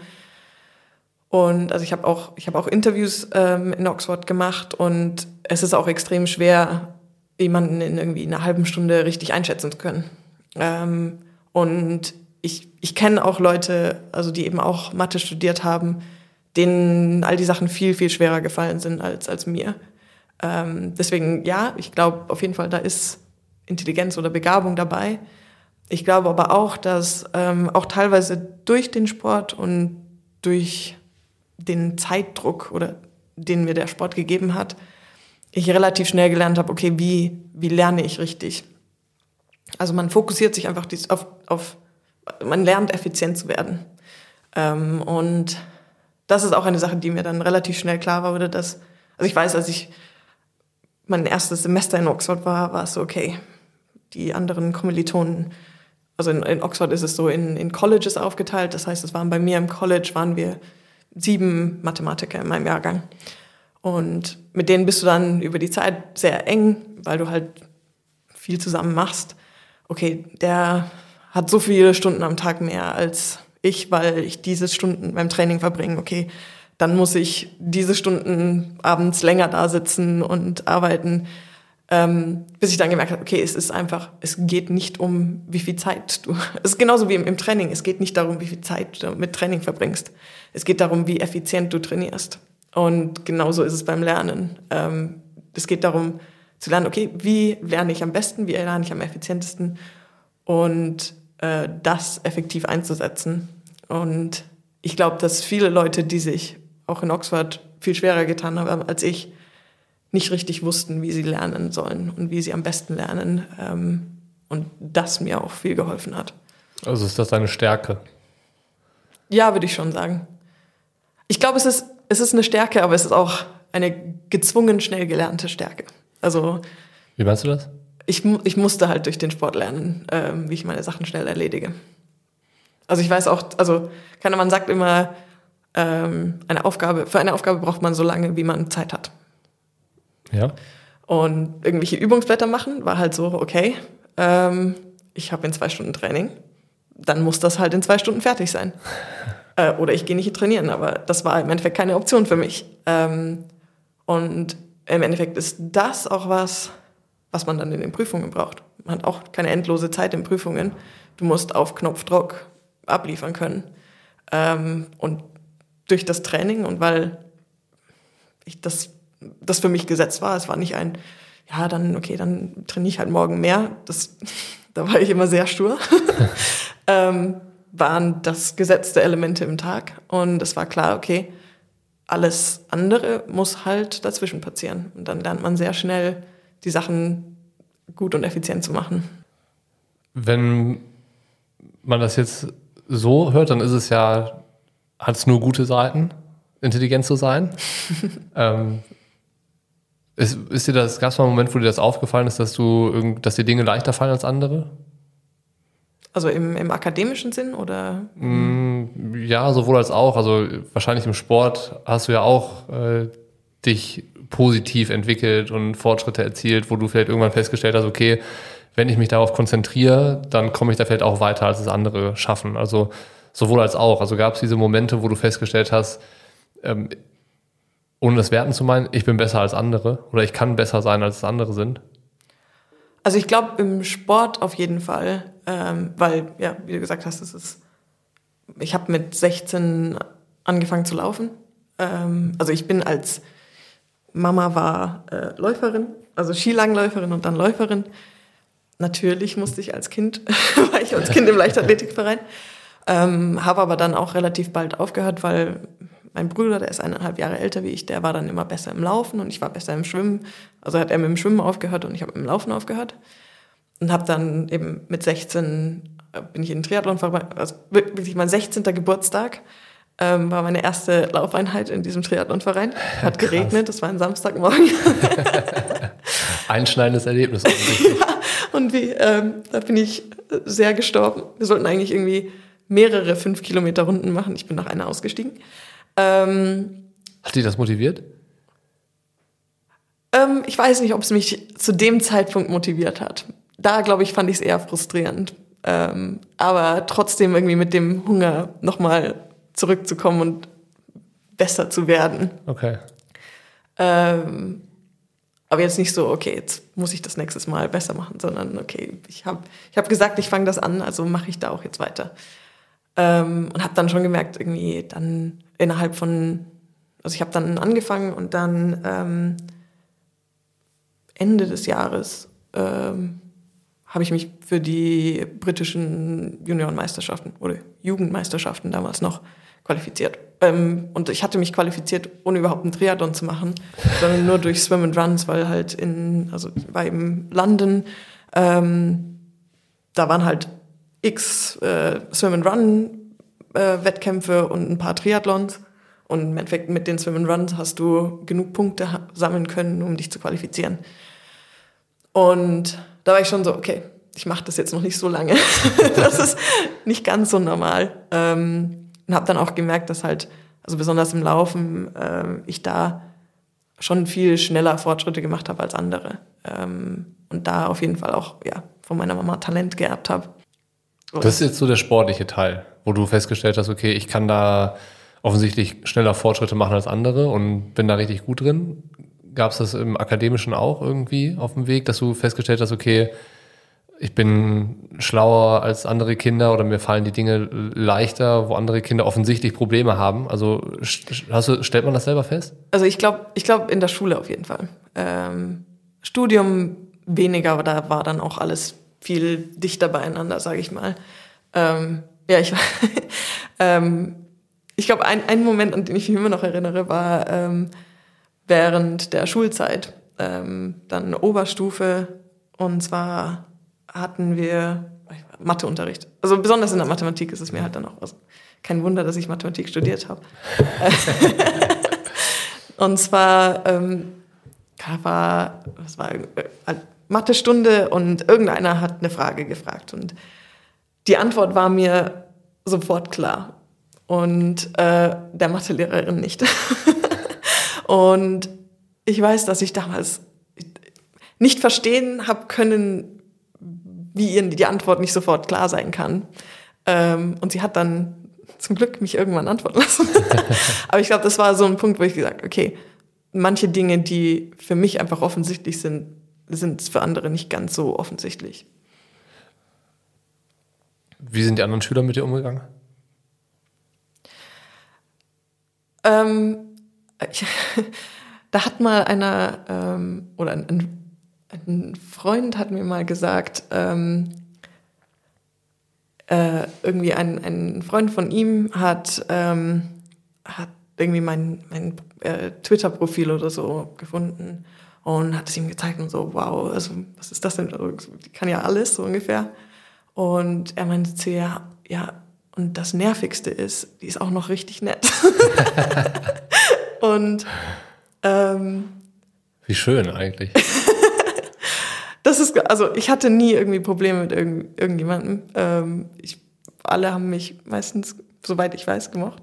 Und also ich habe auch, ich habe auch Interviews ähm, in Oxford gemacht und es ist auch extrem schwer, jemanden in irgendwie einer halben Stunde richtig einschätzen zu können. Ähm, und ich, ich kenne auch Leute, also die eben auch Mathe studiert haben, denen all die Sachen viel, viel schwerer gefallen sind als, als mir. Ähm, deswegen, ja, ich glaube auf jeden Fall, da ist Intelligenz oder Begabung dabei. Ich glaube aber auch, dass ähm, auch teilweise durch den Sport und durch den Zeitdruck oder den mir der Sport gegeben hat, ich relativ schnell gelernt habe, okay, wie, wie lerne ich richtig? Also man fokussiert sich einfach auf, auf man lernt effizient zu werden. Ähm, und das ist auch eine Sache, die mir dann relativ schnell klar wurde, dass, also ich weiß, als ich mein erstes Semester in Oxford war, war es so, okay, die anderen Kommilitonen, also in, in Oxford ist es so in, in Colleges aufgeteilt, das heißt, es waren bei mir im College, waren wir sieben Mathematiker in meinem Jahrgang. Und mit denen bist du dann über die Zeit sehr eng, weil du halt viel zusammen machst. Okay, der hat so viele Stunden am Tag mehr als ich, weil ich diese Stunden beim Training verbringe. Okay, dann muss ich diese Stunden abends länger da sitzen und arbeiten, ähm, bis ich dann gemerkt habe, okay, es ist einfach, es geht nicht um, wie viel Zeit du, es ist genauso wie im, im Training, es geht nicht darum, wie viel Zeit du mit Training verbringst. Es geht darum, wie effizient du trainierst. Und genauso ist es beim Lernen. Ähm, es geht darum zu lernen, okay, wie lerne ich am besten, wie lerne ich am effizientesten und äh, das effektiv einzusetzen. Und ich glaube, dass viele Leute, die sich auch in Oxford viel schwerer getan haben als ich, nicht richtig wussten, wie sie lernen sollen und wie sie am besten lernen. Ähm, und das mir auch viel geholfen hat. Also ist das deine Stärke? Ja, würde ich schon sagen. Ich glaube, es ist, es ist eine Stärke, aber es ist auch eine gezwungen schnell gelernte Stärke. Also wie meinst du das? Ich, ich musste halt durch den Sport lernen, ähm, wie ich meine Sachen schnell erledige. Also ich weiß auch, also keiner, man sagt immer, ähm, eine Aufgabe, für eine Aufgabe braucht man so lange, wie man Zeit hat. Ja. Und irgendwelche Übungsblätter machen war halt so, okay, ähm, ich habe in zwei Stunden Training, dann muss das halt in zwei Stunden fertig sein. äh, oder ich gehe nicht trainieren, aber das war im Endeffekt keine Option für mich. Ähm, und im Endeffekt ist das auch was, was man dann in den Prüfungen braucht. Man hat auch keine endlose Zeit in Prüfungen. Du musst auf Knopfdruck abliefern können. Ähm, und durch das Training und weil ich das, das für mich gesetzt war, es war nicht ein, ja, dann, okay, dann trainiere ich halt morgen mehr. Das, da war ich immer sehr stur. ähm, waren das gesetzte Elemente im Tag. Und es war klar, okay, alles andere muss halt dazwischen passieren. Und dann lernt man sehr schnell, die Sachen gut und effizient zu machen. Wenn man das jetzt so hört, dann ist es ja, hat es nur gute Seiten, intelligent zu sein. ähm, ist, ist dir das, gab es mal einen Moment, wo dir das aufgefallen ist, dass du, dass dir Dinge leichter fallen als andere? Also im, im akademischen Sinn oder? Mm, ja, sowohl als auch. Also wahrscheinlich im Sport hast du ja auch äh, dich positiv entwickelt und Fortschritte erzielt, wo du vielleicht irgendwann festgestellt hast, okay, wenn ich mich darauf konzentriere, dann komme ich da vielleicht auch weiter, als es andere schaffen. Also sowohl als auch. Also gab es diese Momente, wo du festgestellt hast, ähm, ohne das werten zu meinen, ich bin besser als andere oder ich kann besser sein, als es andere sind? Also ich glaube im Sport auf jeden Fall, ähm, weil, ja, wie du gesagt hast, es ist, ich habe mit sechzehn angefangen zu laufen. Ähm, also ich bin als Mama war äh, Läuferin, also Skilangläuferin und dann Läuferin. Natürlich musste ich als Kind, war ich als Kind im Leichtathletikverein, ähm, habe aber dann auch relativ bald aufgehört, weil mein Bruder, der ist eineinhalb Jahre älter wie ich, der war dann immer besser im Laufen und ich war besser im Schwimmen. Also hat er mit dem Schwimmen aufgehört und ich habe mit dem Laufen aufgehört. Und habe dann eben mit sechzehn, bin ich in den Triathlon vorbei, also wirklich mein sechzehnter Geburtstag, ähm, war meine erste Laufeinheit in diesem Triathlonverein. Hat geregnet, das war ein Samstagmorgen. Einschneidendes Erlebnis. Ja, und wie, ähm, da bin ich sehr gestorben. Wir sollten eigentlich irgendwie mehrere fünf Kilometer Runden machen. Ich bin nach einer ausgestiegen. Ähm, Hat dich das motiviert? ähm, ich weiß nicht, ob es mich zu dem Zeitpunkt motiviert hat. Da, glaube ich, fand ich es eher frustrierend. Ähm, aber trotzdem irgendwie mit dem Hunger nochmal zurückzukommen und besser zu werden. Okay. Ähm, aber jetzt nicht so, okay, jetzt muss ich das nächstes Mal besser machen, sondern okay, ich habe ich hab gesagt, ich fange das an, also mache ich da auch jetzt weiter. Ähm, und habe dann schon gemerkt, irgendwie dann innerhalb von, also ich habe dann angefangen und dann ähm, Ende des Jahres ähm, habe ich mich für die britischen Juniorenmeisterschaften oder Jugendmeisterschaften damals noch qualifiziert. Ähm, und ich hatte mich qualifiziert, ohne überhaupt einen Triathlon zu machen, sondern nur durch Swim and Runs, weil halt in, also bei im London, ähm, da waren halt x äh, Swim and Run äh, Wettkämpfe und ein paar Triathlons. Und im Endeffekt mit den Swim and Runs hast du genug Punkte ha- sammeln können, um dich zu qualifizieren. Und da war ich schon so, okay, ich mache das jetzt noch nicht so lange. Das ist nicht ganz so normal. Ähm, und habe dann auch gemerkt, dass halt, also besonders im Laufen, ähm, ich da schon viel schneller Fortschritte gemacht habe als andere. Ähm, und da auf jeden Fall auch ja, von meiner Mama Talent geerbt habe. Das ist jetzt so der sportliche Teil, wo du festgestellt hast, okay, ich kann da offensichtlich schneller Fortschritte machen als andere und bin da richtig gut drin. Gab es das im Akademischen auch irgendwie auf dem Weg, dass du festgestellt hast, okay, ich bin schlauer als andere Kinder oder mir fallen die Dinge leichter, wo andere Kinder offensichtlich Probleme haben? Also hast du, stellt man das selber fest? Also ich glaube, ich glaube in der Schule auf jeden Fall. Ähm, Studium weniger, aber da war dann auch alles viel dichter beieinander, sage ich mal. Ähm, ja, ich ähm, ich glaube, ein, ein Moment, an den ich mich immer noch erinnere, war ähm, während der Schulzeit, ähm, dann Oberstufe, und zwar hatten wir Matheunterricht. Also besonders in der Mathematik ist es mir halt dann auch, also kein Wunder, dass ich Mathematik studiert habe. Und zwar ähm, war, was war äh, Mathestunde und irgendeiner hat eine Frage gefragt und die Antwort war mir sofort klar und äh, der Mathelehrerin nicht. Und ich weiß, dass ich damals nicht verstehen habe können, wie ihr die Antwort nicht sofort klar sein kann. Ähm, und sie hat dann zum Glück mich irgendwann antworten lassen. Aber ich glaube, das war so ein Punkt, wo ich gesagt habe, okay, manche Dinge, die für mich einfach offensichtlich sind, sind für andere nicht ganz so offensichtlich. Wie sind die anderen Schüler mit dir umgegangen? Ähm, ich, da hat mal einer, ähm, oder ein, ein Freund hat mir mal gesagt, ähm, äh, irgendwie ein, ein Freund von ihm hat, ähm, hat irgendwie mein, mein äh, Twitter-Profil oder so gefunden und hat es ihm gezeigt und so, wow, also was ist das denn? Die kann ja alles, so ungefähr. Und er meinte zu ihr, ja, ja, und das Nervigste ist, die ist auch noch richtig nett. Und ähm, wie schön eigentlich. Das ist, also ich hatte nie irgendwie Probleme mit irgend, irgendjemandem. Ähm, ich, alle haben mich meistens, soweit ich weiß, gemocht.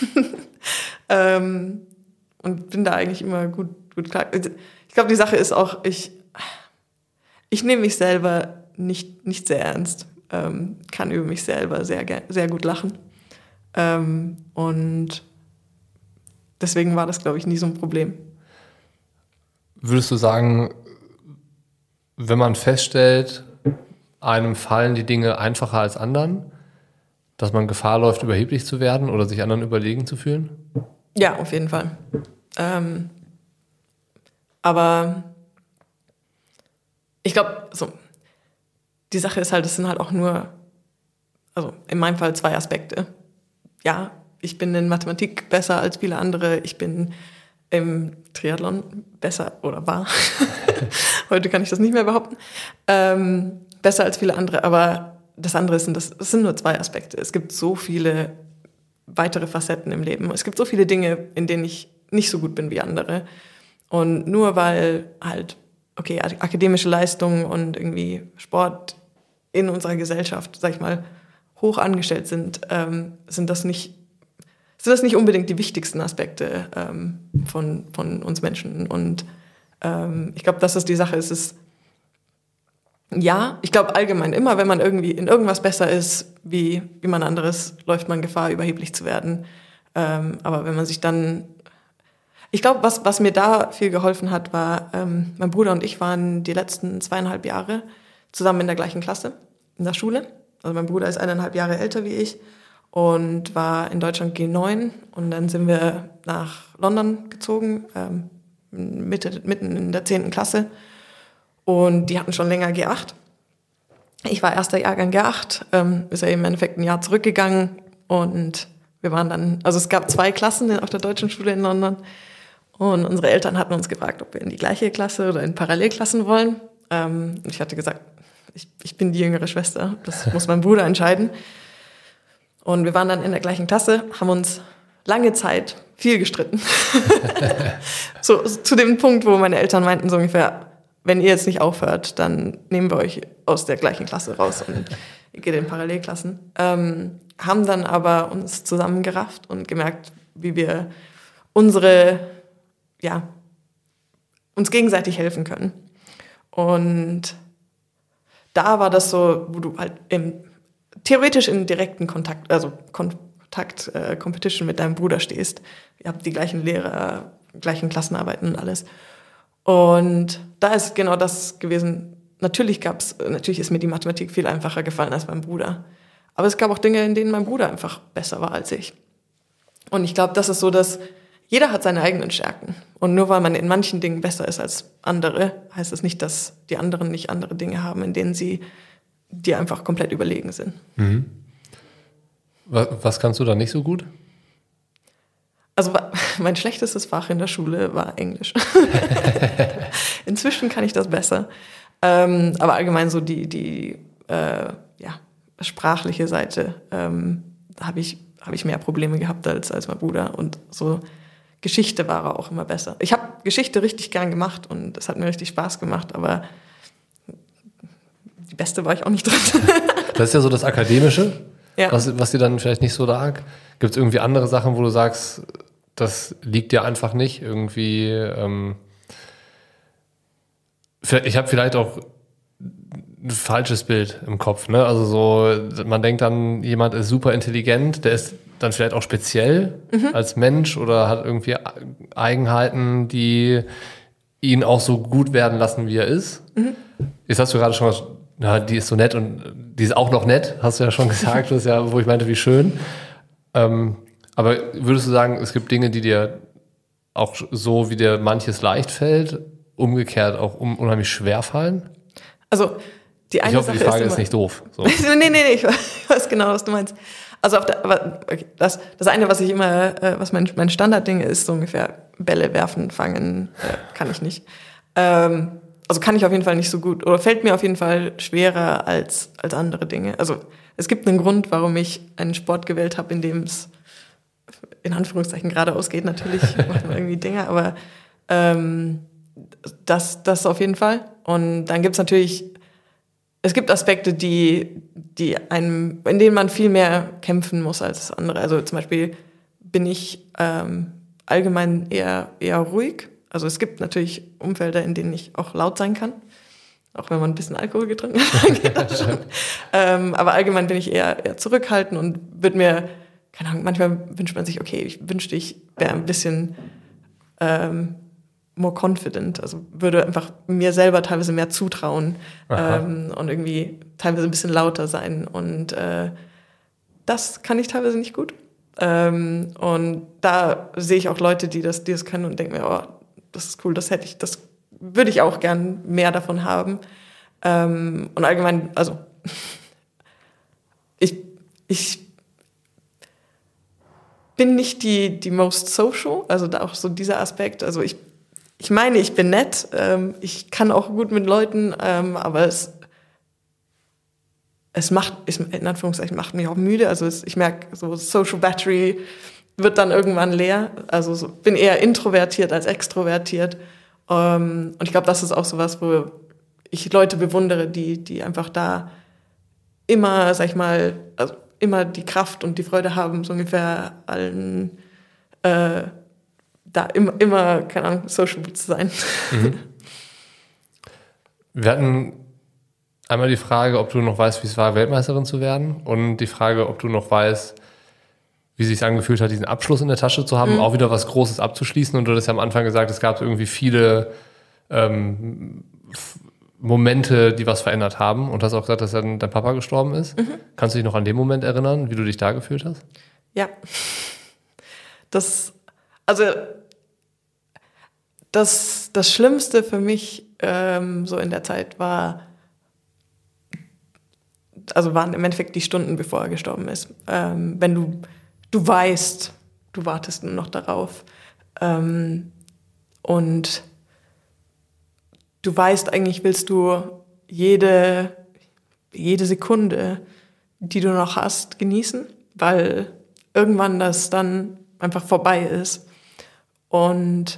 ähm, und bin da eigentlich immer gut, gut klar. Ich glaube, die Sache ist auch, ich, ich nehme mich selber nicht, nicht sehr ernst. Ähm, kann über mich selber sehr, sehr gut lachen. Ähm, und deswegen war das, glaube ich, nie so ein Problem. Würdest du sagen, wenn man feststellt, einem fallen die Dinge einfacher als anderen, dass man Gefahr läuft, überheblich zu werden oder sich anderen überlegen zu fühlen? Ja, auf jeden Fall. Ähm, aber ich glaube, so, die Sache ist halt, es sind halt auch nur, also in meinem Fall zwei Aspekte. Ja, ich bin in Mathematik besser als viele andere, ich bin im Triathlon besser oder war. Heute kann ich das nicht mehr behaupten. Ähm, besser als viele andere, aber das andere sind, das, das sind nur zwei Aspekte. Es gibt so viele weitere Facetten im Leben. Es gibt so viele Dinge, in denen ich nicht so gut bin wie andere. Und nur weil halt okay, akademische Leistungen und irgendwie Sport in unserer Gesellschaft, sag ich mal, hoch angestellt sind, ähm, sind das nicht, sind das nicht unbedingt die wichtigsten Aspekte ähm, von, von uns Menschen. Und ähm, ich glaube, das ist die Sache. Es ist, ja, ich glaube allgemein immer, wenn man irgendwie in irgendwas besser ist wie jemand anderes, läuft man Gefahr, überheblich zu werden. Ähm, aber wenn man sich dann, ich glaube, was, was mir da viel geholfen hat, war, ähm, mein Bruder und ich waren die letzten zweieinhalb Jahre zusammen in der gleichen Klasse, in der Schule. Also mein Bruder ist eineinhalb Jahre älter wie ich und war in Deutschland G neun. Und dann sind wir nach London gezogen, ähm, Mitte, mitten in der zehnten Klasse. Und die hatten schon länger G acht. Ich war erster Jahrgang G acht, ähm, ist ja im Endeffekt ein Jahr zurückgegangen. Und wir waren dann, also es gab zwei Klassen auf der deutschen Schule in London. Und unsere Eltern hatten uns gefragt, ob wir in die gleiche Klasse oder in Parallelklassen wollen. Ähm, ich hatte gesagt, ich, ich bin die jüngere Schwester, das muss mein Bruder entscheiden. Und wir waren dann in der gleichen Klasse, haben uns lange Zeit viel gestritten. so, so zu dem Punkt, wo meine Eltern meinten so ungefähr, wenn ihr jetzt nicht aufhört, dann nehmen wir euch aus der gleichen Klasse raus und ihr geht in Parallelklassen. Ähm, haben dann aber uns zusammengerafft und gemerkt, wie wir unsere, ja, uns gegenseitig helfen können. Und da war das so, wo du halt im, theoretisch in direkten Kontakt, also Kontakt, äh, Competition mit deinem Bruder stehst. Ihr habt die gleichen Lehrer, gleichen Klassenarbeiten und alles. Und da ist genau das gewesen. Natürlich gab's, natürlich ist mir die Mathematik viel einfacher gefallen als meinem Bruder. Aber es gab auch Dinge, in denen mein Bruder einfach besser war als ich. Und ich glaube, das ist so, dass jeder hat seine eigenen Stärken. Und nur weil man in manchen Dingen besser ist als andere, heißt es nicht, dass die anderen nicht andere Dinge haben, in denen sie dir einfach komplett überlegen sind. Mhm. Was, was kannst du da nicht so gut? Also mein schlechtestes Fach in der Schule war Englisch. Inzwischen kann ich das besser. Ähm, aber allgemein so die, die äh, ja, sprachliche Seite ähm, habe ich, hab ich mehr Probleme gehabt als, als mein Bruder. Und so Geschichte war er auch immer besser. Ich habe Geschichte richtig gern gemacht und es hat mir richtig Spaß gemacht, aber die Beste war ich auch nicht drin. Das ist ja so das Akademische, ja. was, was dir dann vielleicht nicht so lag. Gibt es irgendwie andere Sachen, wo du sagst, das liegt dir einfach nicht? Irgendwie, ähm, ich habe vielleicht auch ein falsches Bild im Kopf, ne? Also so, man denkt dann, jemand ist super intelligent, der ist dann vielleicht auch speziell mhm. als Mensch oder hat irgendwie Eigenheiten, die ihn auch so gut werden lassen, wie er ist. Mhm. Jetzt hast du gerade schon was, na, die ist so nett und die ist auch noch nett, hast du ja schon gesagt, das ist ja, wo ich meinte, wie schön. Ähm, aber würdest du sagen, es gibt Dinge, die dir auch so, wie dir manches leicht fällt, umgekehrt auch un- unheimlich schwer fallen? Also die eine ich hoffe, Sache die Frage ist, ist nicht doof. So. nee, nee, nee, ich weiß genau, was du meinst. Also auf der, aber okay, das, das eine, was ich immer, äh, was mein, mein Standardding ist, so ungefähr Bälle werfen, fangen, äh, kann ich nicht. Ähm, also kann ich auf jeden Fall nicht so gut oder fällt mir auf jeden Fall schwerer als, als andere Dinge. Also es gibt einen Grund, warum ich einen Sport gewählt habe, in dem es in Anführungszeichen geradeaus geht. Natürlich macht man irgendwie Dinge, aber ähm, das, das auf jeden Fall. Und dann gibt's natürlich, es gibt Aspekte, die, die einem, in denen man viel mehr kämpfen muss als andere. Also zum Beispiel bin ich ähm, allgemein eher, eher ruhig. Also es gibt natürlich Umfelder, in denen ich auch laut sein kann. Auch wenn man ein bisschen Alkohol getrunken hat, geht das schon. ähm, aber allgemein bin ich eher, eher zurückhaltend und würde mir, keine Ahnung, manchmal wünscht man sich, okay, ich wünschte, ich wäre ein bisschen ähm, more confident, also würde einfach mir selber teilweise mehr zutrauen ähm, und irgendwie teilweise ein bisschen lauter sein. Und äh, das kann ich teilweise nicht gut. Ähm, und da sehe ich auch Leute, die das, die das können und denke mir, oh, das ist cool, das hätte ich, das würde ich auch gern mehr davon haben. Ähm, und allgemein, also ich, ich bin nicht die, die most social, also da auch so dieser Aspekt. Also ich, ich meine, ich bin nett, ähm, ich kann auch gut mit Leuten, ähm, aber es, es macht, es, in Anführungszeichen, macht mich auch müde. Also es, ich merke, so Social Battery wird dann irgendwann leer. Also so, bin eher introvertiert als extrovertiert. Ähm, und ich glaube, das ist auch sowas, wo ich Leute bewundere, die, die einfach da immer, sag ich mal, also immer die Kraft und die Freude haben, so ungefähr allen äh, da immer, immer, keine Ahnung, sociable zu sein. Mhm. Wir hatten einmal die Frage, ob du noch weißt, wie es war, Weltmeisterin zu werden, und die Frage, ob du noch weißt, wie es sich angefühlt hat, diesen Abschluss in der Tasche zu haben, mhm. auch wieder was Großes abzuschließen. Und du hast ja am Anfang gesagt, es gab irgendwie viele ähm, F- Momente, die was verändert haben, und hast auch gesagt, dass dann dein Papa gestorben ist. Mhm. Kannst du dich noch an den Moment erinnern, wie du dich da gefühlt hast? Ja. Das, also das, das Schlimmste für mich ähm, so in der Zeit war, also waren im Endeffekt die Stunden, bevor er gestorben ist. Ähm, wenn du, du weißt, du wartest nur noch darauf. Ähm, und du weißt, eigentlich willst du jede, jede Sekunde, die du noch hast, genießen, weil irgendwann das dann einfach vorbei ist. Und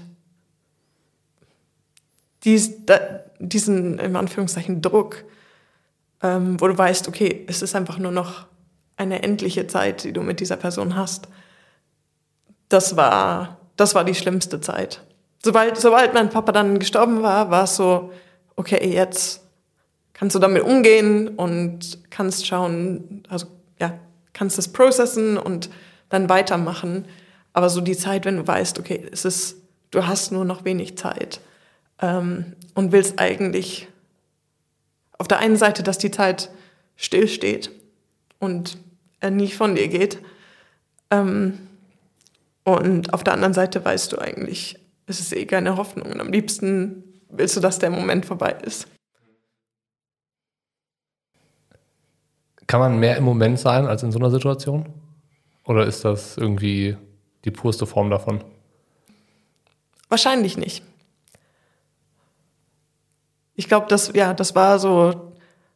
dies, da, diesen, in Anführungszeichen, Druck, ähm, wo du weißt, okay, es ist einfach nur noch eine endliche Zeit, die du mit dieser Person hast. Das war, das war die schlimmste Zeit. Sobald, sobald mein Papa dann gestorben war, war es so, okay, jetzt kannst du damit umgehen und kannst schauen, also ja, kannst das processen und dann weitermachen. Aber so die Zeit, wenn du weißt, okay, es ist, du hast nur noch wenig Zeit ähm, und willst eigentlich auf der einen Seite, dass die Zeit stillsteht und er nie von dir geht. Ähm, und auf der anderen Seite weißt du eigentlich, es ist eh keine Hoffnung. Und am liebsten willst du, dass der Moment vorbei ist. Kann man mehr im Moment sein als in so einer Situation? Oder ist das irgendwie die purste Form davon? Wahrscheinlich nicht. Ich glaube, das, ja, das war so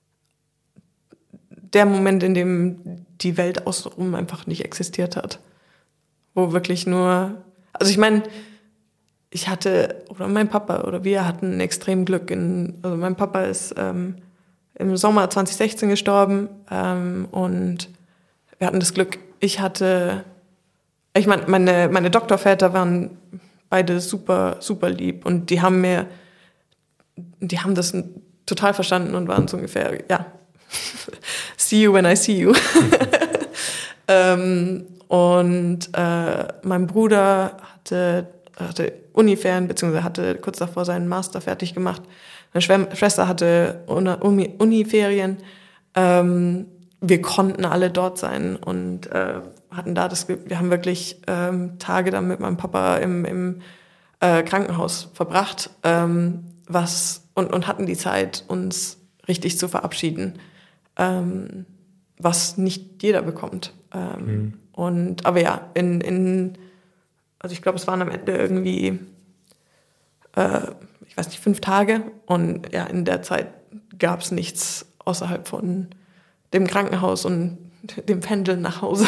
der Moment, in dem die Welt außenrum einfach nicht existiert hat. Wo wirklich nur, also ich meine, ich hatte, oder mein Papa oder wir hatten extrem Glück. In, also mein Papa ist ähm, im Sommer zwanzig sechzehn gestorben ähm, und wir hatten das Glück, ich hatte, ich meine, meine, meine Doktorväter waren beide super, super lieb und die haben mir, die haben das total verstanden und waren so ungefähr, ja, see you when I see you. ähm, und äh, mein Bruder hatte, hatte Uniferien, beziehungsweise hatte kurz davor seinen Master fertig gemacht. Meine Schwem- Schwester hatte Uni- Uniferien. Ähm, wir konnten alle dort sein und äh, hatten da das Glück, wir haben wirklich ähm, Tage dann mit meinem Papa im, im äh, Krankenhaus verbracht, ähm, was, und, und hatten die Zeit, uns richtig zu verabschieden, ähm, was nicht jeder bekommt. Ähm, mhm. Und aber ja, in, in also ich glaube, es waren am Ende irgendwie, äh, ich weiß nicht, fünf Tage. Und ja, in der Zeit gab es nichts außerhalb von dem Krankenhaus und dem Pendeln nach Hause.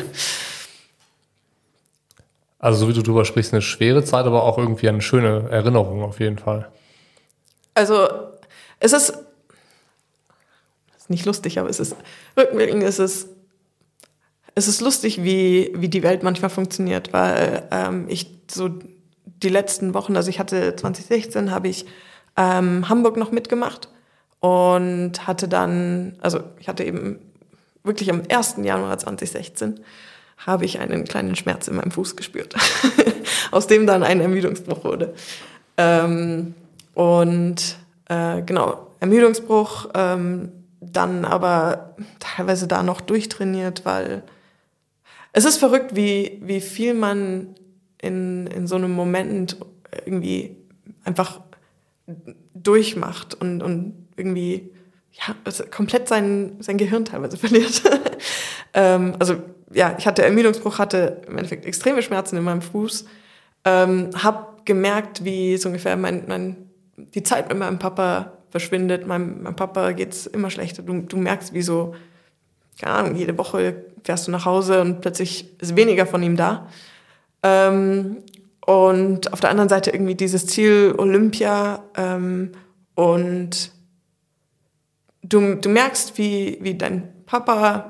Also so wie du drüber sprichst, eine schwere Zeit, aber auch irgendwie eine schöne Erinnerung auf jeden Fall. Also es ist, es ist nicht lustig, aber es ist, rückwirkend ist es, es ist lustig, wie, wie die Welt manchmal funktioniert, weil ähm, ich so die letzten Wochen, also ich hatte zwanzig sechzehn, habe ich ähm, Hamburg noch mitgemacht und hatte dann, also ich hatte eben wirklich am ersten Januar zwanzig sechzehn habe ich einen kleinen Schmerz in meinem Fuß gespürt, aus dem dann ein Ermüdungsbruch wurde. Ähm, und äh, genau, Ermüdungsbruch, ähm, dann aber teilweise da noch durchtrainiert, weil es ist verrückt, wie, wie viel man in, in so einem Moment irgendwie einfach durchmacht und, und irgendwie ja, also komplett sein, sein Gehirn teilweise verliert. ähm, also ja, ich hatte Ermüdungsbruch, hatte im Endeffekt extreme Schmerzen in meinem Fuß, ähm, habe gemerkt, wie so ungefähr mein, mein, die Zeit mit meinem Papa verschwindet. Meinem, meinem Papa geht's immer schlechter. Du, du merkst, wie so, keine Ahnung, jede Woche fährst du nach Hause und plötzlich ist weniger von ihm da. Ähm, und auf der anderen Seite irgendwie dieses Ziel Olympia ähm, und du, du merkst, wie, wie dein Papa,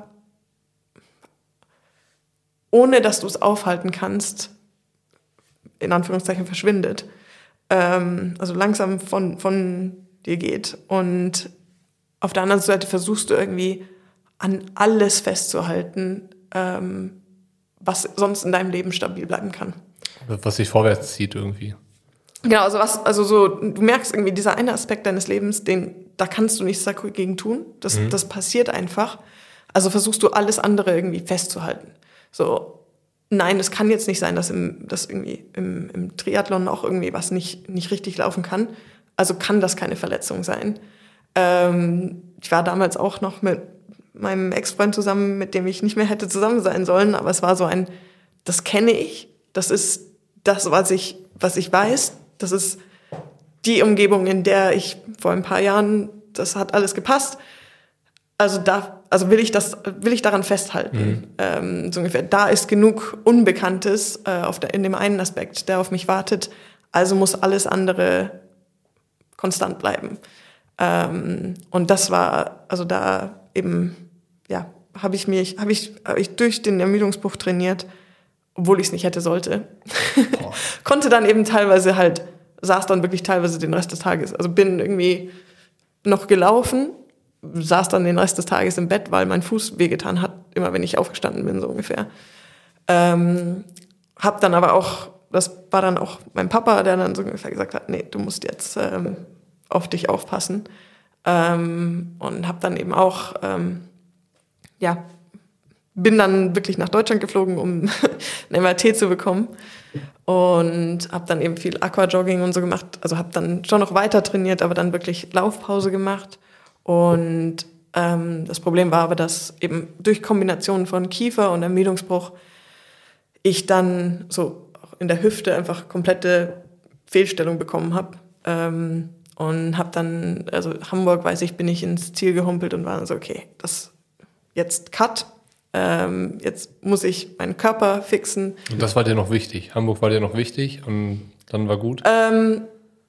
ohne dass du es aufhalten kannst, in Anführungszeichen verschwindet, ähm, also langsam von, von dir geht. Und auf der anderen Seite versuchst du irgendwie an alles festzuhalten, ähm, was sonst in deinem Leben stabil bleiben kann. Was sich vorwärts zieht irgendwie. Genau, also was, also so, du merkst irgendwie, dieser eine Aspekt deines Lebens, den, da kannst du nichts dagegen tun. Das, mhm. das passiert einfach. Also versuchst du alles andere irgendwie festzuhalten. So, nein, es kann jetzt nicht sein, dass im, dass irgendwie im, im Triathlon auch irgendwie was nicht, nicht richtig laufen kann. Also kann das keine Verletzung sein. Ähm, ich war damals auch noch mit meinem Ex-Freund zusammen, mit dem ich nicht mehr hätte zusammen sein sollen, aber es war so ein, das kenne ich, das ist das, was ich, was ich weiß, das ist die Umgebung, in der ich vor ein paar Jahren, das hat alles gepasst, also da, also will ich das, will ich daran festhalten, mhm. ähm, so ungefähr, da ist genug Unbekanntes äh, auf der, in dem einen Aspekt, der auf mich wartet, also muss alles andere konstant bleiben. Ähm, und das war, also da eben, ja, habe ich mich, habe ich, hab ich durch den Ermüdungsbruch trainiert, obwohl ich es nicht hätte sollte. Konnte dann eben teilweise halt, saß dann wirklich teilweise den Rest des Tages, also bin irgendwie noch gelaufen, saß dann den Rest des Tages im Bett, weil mein Fuß wehgetan hat, immer wenn ich aufgestanden bin, so ungefähr. Ähm, hab dann aber auch, das war dann auch mein Papa, der dann so ungefähr gesagt hat, nee, du musst jetzt ähm, auf dich aufpassen. Ähm, und hab dann eben auch, ähm, ja, bin dann wirklich nach Deutschland geflogen, um ein M R T zu bekommen und habe dann eben viel Aquajogging und so gemacht. Also habe dann schon noch weiter trainiert, aber dann wirklich Laufpause gemacht. Und ähm, das Problem war aber, dass eben durch Kombination von Kiefer und Ermüdungsbruch ich dann so in der Hüfte einfach komplette Fehlstellung bekommen habe. Ähm, und habe dann, also Hamburg, weiß ich, bin ich ins Ziel gehumpelt und war dann so, okay, das jetzt Cut. Ähm, jetzt muss ich meinen Körper fixen. Und das war dir noch wichtig? Hamburg war dir noch wichtig und dann war gut? Ähm,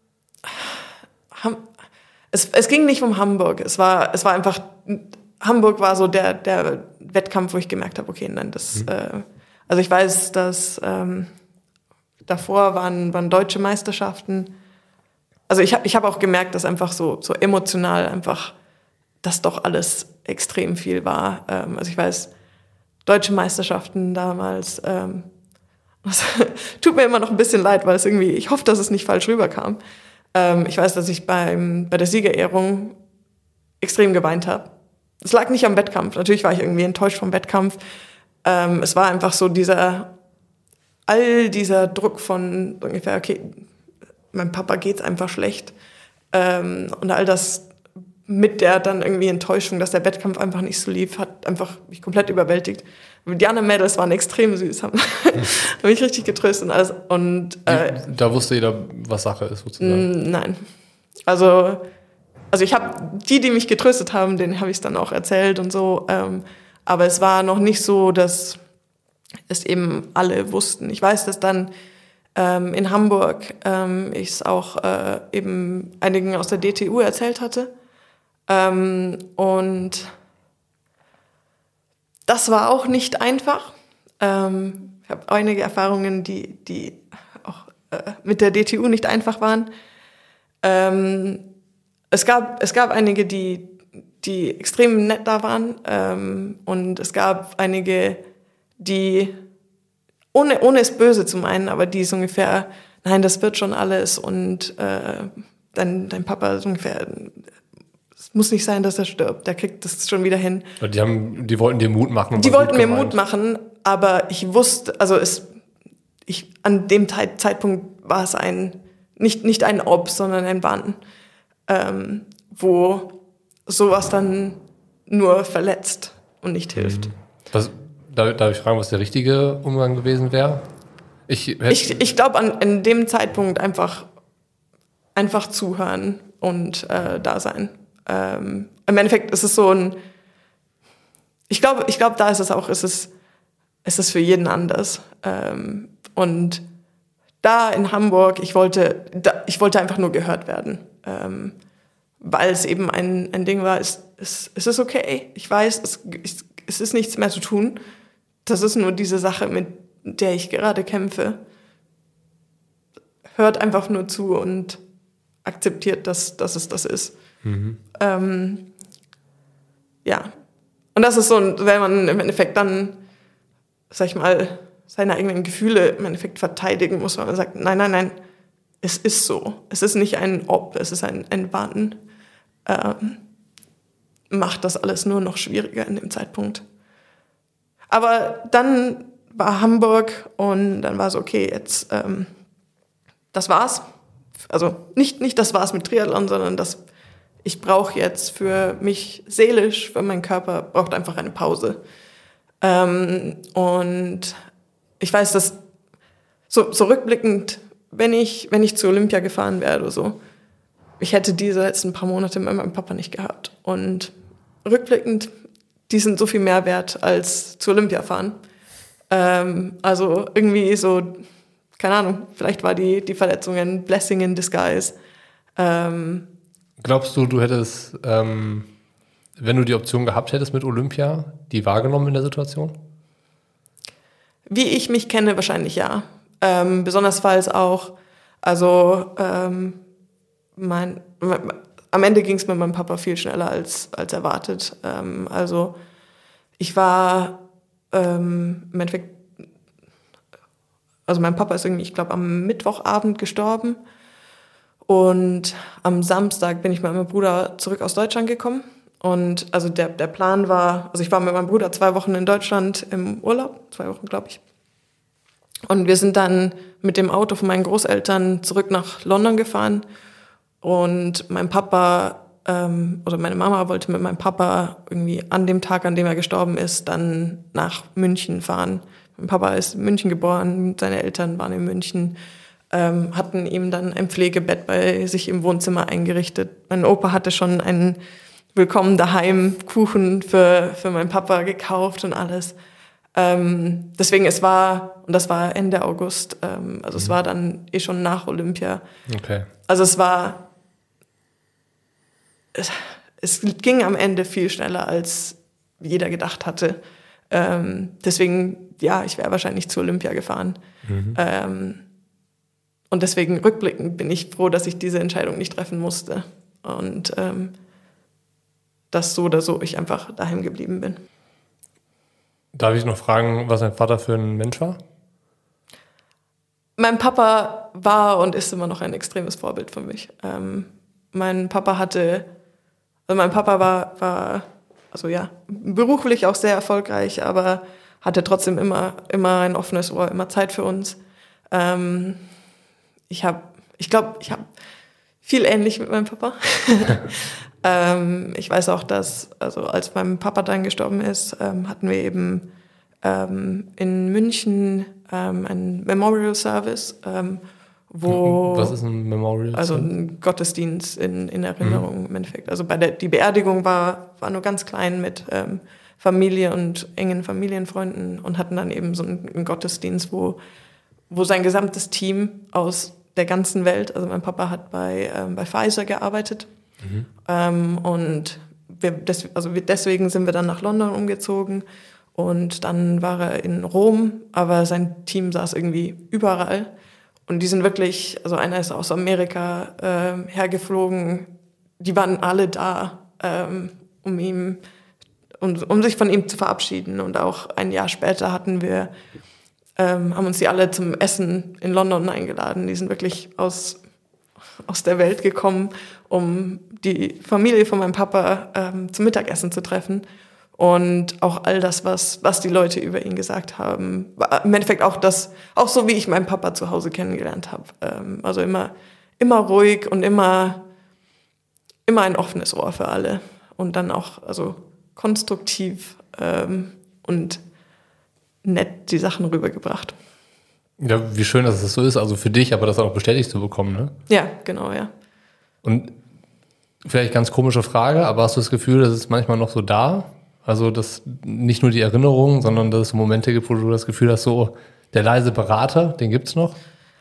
Ham- es, es ging nicht um Hamburg. Es war, es war einfach, Hamburg war so der, der Wettkampf, wo ich gemerkt habe, okay, nein, das, mhm. äh, also ich weiß, dass ähm, davor waren, waren deutsche Meisterschaften. Also ich habe ich hab auch gemerkt, dass einfach so, so emotional einfach das doch alles extrem viel war. Ähm, also ich weiß, deutsche Meisterschaften damals, ähm, das tut mir immer noch ein bisschen leid, weil es irgendwie, ich hoffe, dass es nicht falsch rüberkam. Ähm, ich weiß, dass ich beim, bei der Siegerehrung extrem geweint habe. Es lag nicht am Wettkampf. Natürlich war ich irgendwie enttäuscht vom Wettkampf. Ähm, es war einfach so dieser, all dieser Druck von ungefähr, okay, meinem Papa geht's einfach schlecht. Ähm, und all das mit der dann irgendwie Enttäuschung, dass der Wettkampf einfach nicht so lief, hat einfach mich komplett überwältigt. Die anderen Mädels waren extrem süß, haben mich richtig getröstet und alles. Und, äh, da wusste jeder, was Sache ist, sozusagen? Nein. Also, also ich habe die, die mich getröstet haben, denen habe ich es dann auch erzählt und so. Ähm, aber es war noch nicht so, dass es eben alle wussten. Ich weiß, dass dann ähm, in Hamburg ähm, ich es auch äh, eben einigen aus der D T U erzählt hatte. Ähm, und das war auch nicht einfach. Ähm, ich habe einige Erfahrungen, die, die auch äh, mit der D T U nicht einfach waren. Ähm, es gab, es gab einige, die, die extrem nett da waren. Ähm, und es gab einige, die, ohne, ohne es böse zu meinen, aber die so ungefähr, nein, das wird schon alles. Und äh, dein, dein Papa so ungefähr, es muss nicht sein, dass er stirbt. Der kriegt das schon wieder hin. Die haben, die wollten dir Mut machen. Die wollten mir Mut machen, aber ich wusste, also es, ich, an dem Zeitpunkt war es ein, nicht, nicht ein Ob, sondern ein Wann, ähm, wo sowas dann nur verletzt und nicht hilft. Was, darf, darf ich fragen, was der richtige Umgang gewesen wäre? Ich, ich, ich glaube, an, an dem Zeitpunkt einfach, einfach zuhören und äh, da sein. Ähm, im Endeffekt ist es so ein, ich glaube, ich glaube, da ist es auch, ist es, ist es für jeden anders. Ähm, und da in Hamburg, ich wollte, da, ich wollte einfach nur gehört werden. Ähm, weil es eben ein, ein Ding war, es, es, es ist okay, ich weiß, es, es, es ist nichts mehr zu tun. Das ist nur diese Sache, mit der ich gerade kämpfe. Hört einfach nur zu und akzeptiert, dass, dass es das ist. Mhm. Ähm, ja. Und das ist so, wenn man im Endeffekt dann, sag ich mal, seine eigenen Gefühle im Endeffekt verteidigen muss, weil man sagt, nein, nein, nein, es ist so. Es ist nicht ein Ob, es ist ein, ein Wann. Ähm, macht das alles nur noch schwieriger in dem Zeitpunkt. Aber dann war Hamburg und dann war es okay, jetzt, ähm, das war's. Also nicht, nicht das war's mit Triathlon, sondern das, ich brauche jetzt für mich seelisch, für meinen Körper, braucht einfach eine Pause. Ähm, und ich weiß, dass so, so rückblickend, wenn ich, wenn ich zu Olympia gefahren wäre oder so, ich hätte diese letzten paar Monate mit meinem Papa nicht gehabt. Und rückblickend, die sind so viel mehr wert als zu Olympia fahren. Ähm, also irgendwie so, keine Ahnung, vielleicht war die, die Verletzung ein Blessing in disguise. Ähm, Glaubst du, du hättest, ähm, wenn du die Option gehabt hättest mit Olympia, die wahrgenommen in der Situation? Wie ich mich kenne, wahrscheinlich ja. Ähm, besonders falls auch, also ähm, mein, mein, am Ende ging es mit meinem Papa viel schneller als, als erwartet. Ähm, also ich war ähm, im Endeffekt, also mein Papa ist irgendwie, ich glaube, am Mittwochabend gestorben und am Samstag bin ich mit meinem Bruder zurück aus Deutschland gekommen. Und also der, der Plan war, also ich war mit meinem Bruder zwei Wochen in Deutschland im Urlaub, zwei Wochen glaube ich. Und wir sind dann mit dem Auto von meinen Großeltern zurück nach London gefahren. Und mein Papa, ähm, oder meine Mama wollte mit meinem Papa irgendwie an dem Tag, an dem er gestorben ist, dann nach München fahren. Mein Papa ist in München geboren, seine Eltern waren in München, ähm, hatten ihm dann ein Pflegebett bei sich im Wohnzimmer eingerichtet. Mein Opa hatte schon einen Willkommen daheim Kuchen für, für meinen Papa gekauft und alles. Ähm, deswegen, es war, und das war Ende August, ähm, also mhm. es war dann eh schon nach Olympia. Okay. Also es war, es, es ging am Ende viel schneller, als jeder gedacht hatte. Ähm, deswegen, ja, ich wäre wahrscheinlich zu Olympia gefahren. Mhm. Ähm, und deswegen rückblickend bin ich froh, dass ich diese Entscheidung nicht treffen musste. Und ähm, dass so oder so ich einfach daheim geblieben bin. Darf ich noch fragen, was dein Vater für ein Mensch war? Mein Papa war und ist immer noch ein extremes Vorbild für mich. Ähm, mein Papa hatte, also mein Papa war, war, also ja, beruflich auch sehr erfolgreich, aber hatte trotzdem immer, immer ein offenes Ohr, immer Zeit für uns. Ähm, ich habe, ich glaube, ich habe viel ähnlich mit meinem Papa. ähm, ich weiß auch, dass, also als mein Papa dann gestorben ist, ähm, hatten wir eben ähm, in München ähm, einen Memorial Service, ähm, wo... Was ist ein Memorial Service? Also ein Gottesdienst in, in Erinnerung mhm. im Endeffekt. Also bei der die Beerdigung war, war nur ganz klein mit ähm, Familie und engen Familienfreunden und hatten dann eben so einen, einen Gottesdienst, wo, wo sein gesamtes Team aus der ganzen Welt, also mein Papa hat bei, ähm, bei Pfizer gearbeitet mhm. ähm, und wir des, also wir, deswegen sind wir dann nach London umgezogen und dann war er in Rom, aber sein Team saß irgendwie überall und die sind wirklich, also einer ist aus Amerika äh, hergeflogen, die waren alle da, ähm, um ihm, um, um sich von ihm zu verabschieden und auch ein Jahr später hatten wir Ähm, haben uns die alle zum Essen in London eingeladen. Die sind wirklich aus, aus der Welt gekommen, um die Familie von meinem Papa ähm, zum Mittagessen zu treffen. Und auch all das, was, was die Leute über ihn gesagt haben, war im Endeffekt auch das, auch so wie ich meinen Papa zu Hause kennengelernt habe. Ähm, also immer, immer ruhig und immer, immer ein offenes Ohr für alle. Und dann auch also konstruktiv ähm, und nett die Sachen rübergebracht. Ja, wie schön, dass es so ist, also für dich, aber das auch bestätigt zu bekommen, ne? Ja, genau, ja. Und vielleicht ganz komische Frage, aber hast du das Gefühl, dass es manchmal noch so da? Also, dass nicht nur die Erinnerung, sondern dass es so Momente gibt, wo du das Gefühl hast, so der leise Berater, den gibt's noch?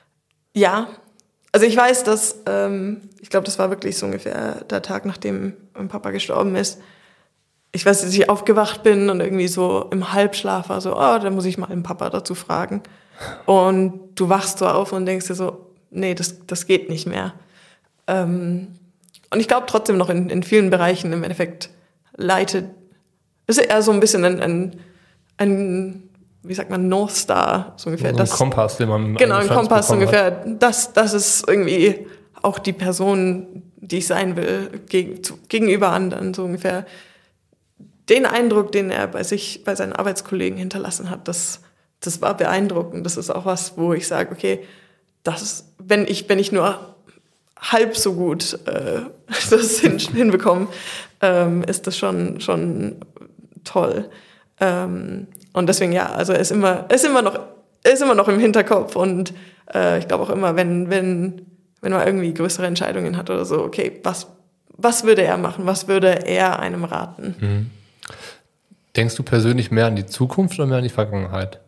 Ja, also ich weiß, dass, ähm, ich glaube, das war wirklich so ungefähr der Tag, nachdem mein Papa gestorben ist. Ich weiß, dass ich aufgewacht bin und irgendwie so im Halbschlaf war so, oh, da muss ich mal den Papa dazu fragen. Und du wachst so auf und denkst dir so, nee, das, das geht nicht mehr. Ähm, und ich glaube trotzdem noch in, in vielen Bereichen im Endeffekt leitet, ist eher so ein bisschen ein, ein, ein wie sagt man, North Star, so ungefähr. So ein das, Kompass, den man Genau, ein Kompass ungefähr. Hat. Das, das ist irgendwie auch die Person, die ich sein will, gegen, zu, gegenüber anderen, so ungefähr. Den Eindruck, den er bei sich, bei seinen Arbeitskollegen hinterlassen hat, das, das war beeindruckend. Das ist auch was, wo ich sage, okay, das, wenn ich, wenn ich nur halb so gut äh, das hin, hinbekomme, ähm, ist das schon, schon toll. Ähm, und deswegen, ja, also er ist immer, er ist immer noch, er ist immer noch im Hinterkopf und äh, ich glaube auch immer, wenn, wenn, wenn man irgendwie größere Entscheidungen hat oder so, okay, was, was würde er machen? Was würde er einem raten? Mhm. Denkst du persönlich mehr an die Zukunft oder mehr an die Vergangenheit?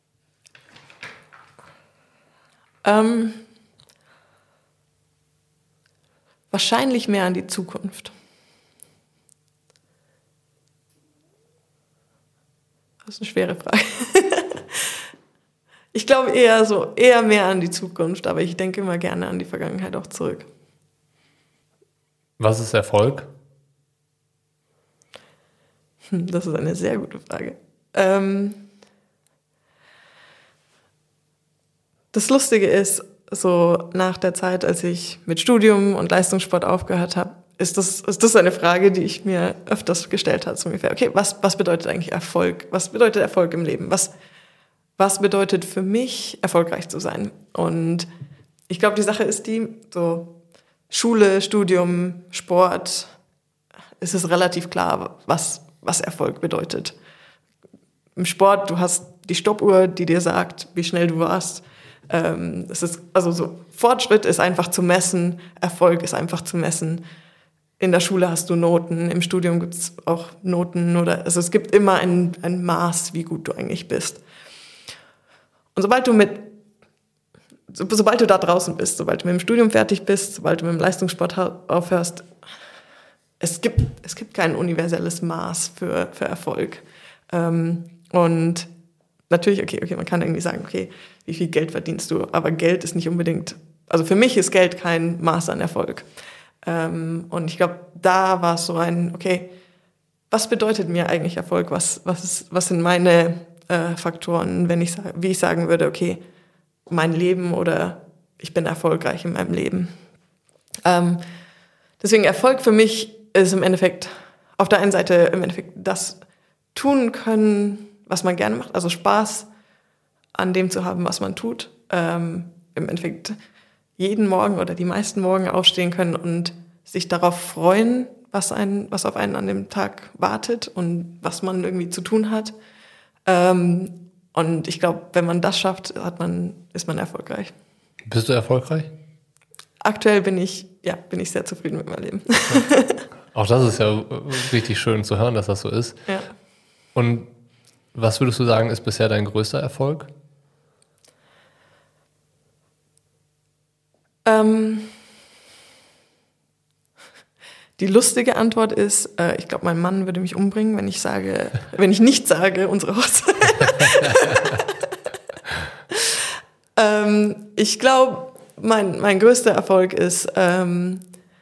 Ähm, wahrscheinlich mehr an die Zukunft. Das ist eine schwere Frage. Ich glaube eher so, eher mehr an die Zukunft, aber ich denke immer gerne an die Vergangenheit auch zurück. Was ist Erfolg? Das ist eine sehr gute Frage. Ähm, das Lustige ist, so nach der Zeit, als ich mit Studium und Leistungssport aufgehört habe, ist das, ist das eine Frage, die ich mir öfters gestellt habe. So ungefähr, okay, was, was bedeutet eigentlich Erfolg? Was bedeutet Erfolg im Leben? Was, was bedeutet für mich, erfolgreich zu sein? Und ich glaube, die Sache ist die, so Schule, Studium, Sport, ist es relativ klar, was, was Erfolg bedeutet. Im Sport, du hast die Stoppuhr, die dir sagt, wie schnell du warst. Ähm, es ist, also so, Fortschritt ist einfach zu messen, Erfolg ist einfach zu messen. In der Schule hast du Noten, im Studium gibt es auch Noten oder also es gibt immer ein, ein Maß, wie gut du eigentlich bist. Und sobald du mit, so, sobald du da draußen bist, sobald du mit dem Studium fertig bist, sobald du mit dem Leistungssport aufhörst, es gibt, es gibt kein universelles Maß für, für Erfolg. Ähm, und natürlich, okay, okay, man kann irgendwie sagen, okay, wie viel Geld verdienst du? Aber Geld ist nicht unbedingt, also für mich ist Geld kein Maß an Erfolg. Ähm, und ich glaube, da war es so ein, okay, was bedeutet mir eigentlich Erfolg? Was, was, ist, was sind meine äh, Faktoren, wenn ich, wie ich sagen würde, okay, mein Leben oder ich bin erfolgreich in meinem Leben. Ähm, deswegen Erfolg für mich ist im Endeffekt, auf der einen Seite im Endeffekt das tun können, was man gerne macht, also Spaß an dem zu haben, was man tut. Ähm, im Endeffekt jeden Morgen oder die meisten Morgen aufstehen können und sich darauf freuen, was, einen, was auf einen an dem Tag wartet und was man irgendwie zu tun hat. Ähm, und ich glaube, wenn man das schafft, hat man, ist man erfolgreich. Bist du erfolgreich? Aktuell bin ich, ja, bin ich sehr zufrieden mit meinem Leben. Ja. Auch das ist ja richtig schön zu hören, dass das so ist. Ja. Und was würdest du sagen, ist bisher dein größter Erfolg? Ähm, die lustige Antwort ist, äh, ich glaube, mein Mann würde mich umbringen, wenn ich sage, wenn ich nicht sage, unsere Hochzeit. ähm, ich glaube, mein, mein größter Erfolg ist, ähm,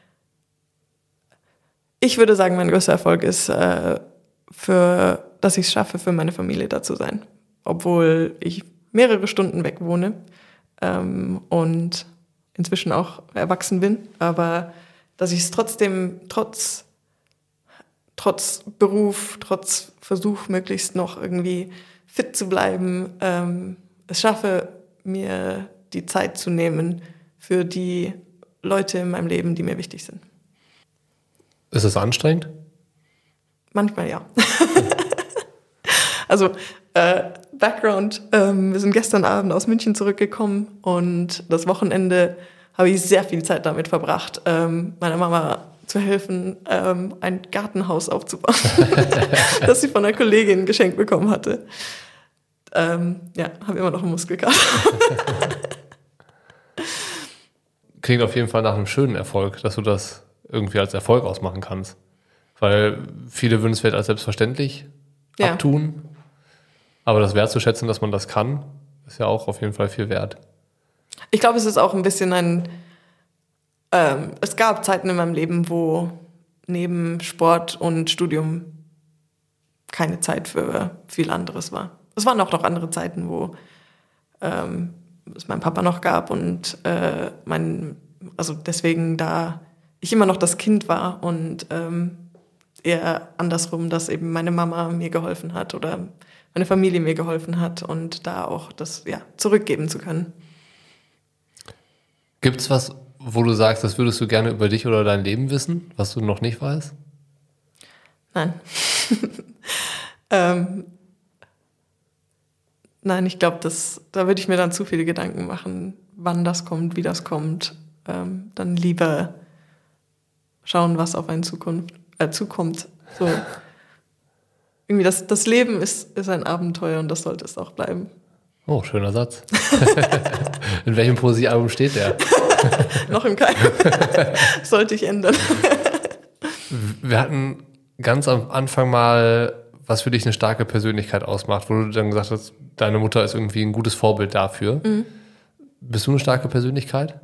ich würde sagen, mein größter Erfolg ist, äh, für, dass ich es schaffe, für meine Familie da zu sein. Obwohl ich mehrere Stunden weg wohne ähm, und inzwischen auch erwachsen bin, aber dass ich es trotzdem, trotz, trotz Beruf, trotz Versuch, möglichst noch irgendwie fit zu bleiben, ähm, es schaffe, mir die Zeit zu nehmen für die Leute in meinem Leben, die mir wichtig sind. Ist es anstrengend? Manchmal ja. Also äh, Background, ähm, wir sind gestern Abend aus München zurückgekommen und das Wochenende habe ich sehr viel Zeit damit verbracht, ähm, meiner Mama zu helfen, ähm, ein Gartenhaus aufzubauen, das sie von einer Kollegin geschenkt bekommen hatte. Ähm, ja, habe immer noch einen Muskelkater. klingt auf jeden Fall nach einem schönen Erfolg, dass du das irgendwie als Erfolg ausmachen kannst. Weil viele würden es vielleicht als selbstverständlich Ja. abtun. Aber das wertzuschätzen, dass man das kann, ist ja auch auf jeden Fall viel wert. Ich glaube, es ist auch ein bisschen ein, ähm, es gab Zeiten in meinem Leben, wo neben Sport und Studium keine Zeit für viel anderes war. Es waren auch noch andere Zeiten, wo ähm, es meinen Papa noch gab und äh, mein, also deswegen da ich immer noch das Kind war und ähm, eher andersrum, dass eben meine Mama mir geholfen hat oder meine Familie mir geholfen hat und da auch das ja zurückgeben zu können. Gibt es was, wo du sagst, das würdest du gerne über dich oder dein Leben wissen, was du noch nicht weißt? Nein. ähm, nein, ich glaube, da würde ich mir dann zu viele Gedanken machen, wann das kommt, wie das kommt. Ähm, dann lieber schauen, was auf einen Zukunft, äh, zukommt. So. Irgendwie das, das Leben ist, ist ein Abenteuer und das sollte es auch bleiben. Oh, schöner Satz. In welchem Poesiealbum steht der? Noch im Keim. Sollte ich ändern. Wir hatten ganz am Anfang mal, was für dich eine starke Persönlichkeit ausmacht, wo du dann gesagt hast, deine Mutter ist irgendwie ein gutes Vorbild dafür. Mhm. Bist du eine starke Persönlichkeit?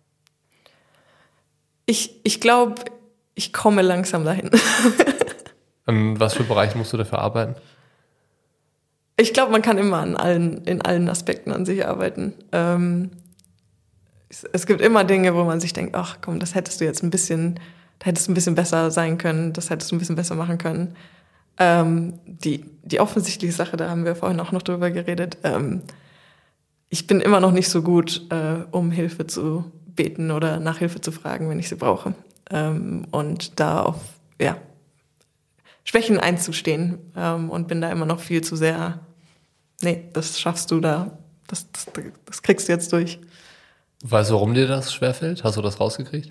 Ich, ich glaube, ich komme langsam dahin. An was für Bereichen musst du dafür arbeiten? Ich glaube, man kann immer an allen, in allen Aspekten an sich arbeiten. Ähm, es, es gibt immer Dinge, wo man sich denkt, ach komm, das hättest du jetzt ein bisschen, da hättest du ein bisschen besser sein können, das hättest du ein bisschen besser machen können. Ähm, die, die offensichtliche Sache, da haben wir vorhin auch noch drüber geredet, ähm, ich bin immer noch nicht so gut, äh, um Hilfe zu beten oder nach Hilfe zu fragen, wenn ich sie brauche. Ähm, und da auf, ja, Schwächen einzustehen ähm, und bin da immer noch viel zu sehr, nee, das schaffst du da, das, das, das kriegst du jetzt durch. Weißt du, warum dir das schwerfällt? Hast du das rausgekriegt?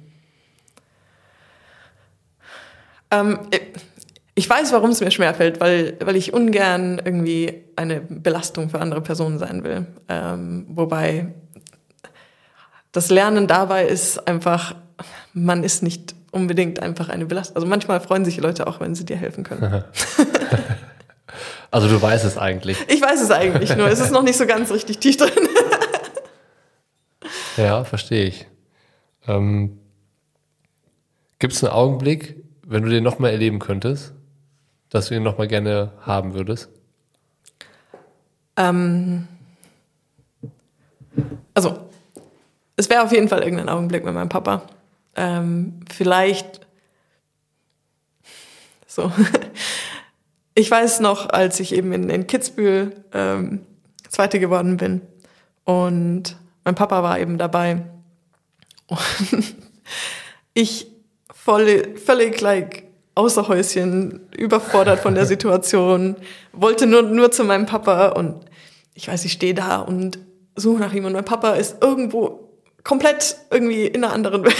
Ähm, ich weiß, warum es mir schwerfällt, weil, weil ich ungern irgendwie eine Belastung für andere Personen sein will. Ähm, wobei das Lernen dabei ist einfach, man ist nicht unbedingt einfach eine Belastung. Also manchmal freuen sich die Leute auch, wenn sie dir helfen können. Also du weißt es eigentlich. Ich weiß es eigentlich, nur es ist noch nicht so ganz richtig tief drin. Ja, verstehe ich. Ähm, gibt es einen Augenblick, wenn du den nochmal erleben könntest, dass du ihn nochmal gerne haben würdest? Ähm, also, es wäre auf jeden Fall irgendein Augenblick mit meinem Papa. Ähm, vielleicht so. Ich weiß noch, als ich eben in, in Kitzbühel ähm, Zweite geworden bin und mein Papa war eben dabei und ich voll, völlig like, außer Häuschen, überfordert von der Situation, wollte nur, nur zu meinem Papa und ich weiß, ich stehe da und suche nach ihm und mein Papa ist irgendwo komplett irgendwie in einer anderen Welt.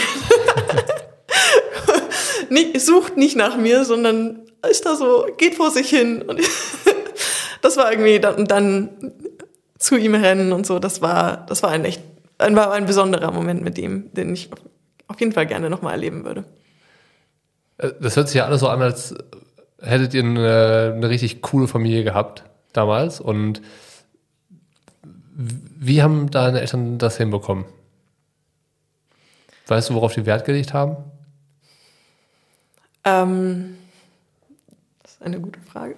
nicht, sucht nicht nach mir, sondern ist da so, geht vor sich hin. Und das war irgendwie dann, dann zu ihm rennen und so. Das war, das war ein echt, ein, war ein besonderer Moment mit ihm, den ich auf jeden Fall gerne nochmal erleben würde. Das hört sich ja alles so an, als hättet ihr eine, eine richtig coole Familie gehabt damals. Und wie haben deine Eltern das hinbekommen? Weißt du, worauf die Wert gelegt haben? Ähm, das ist eine gute Frage.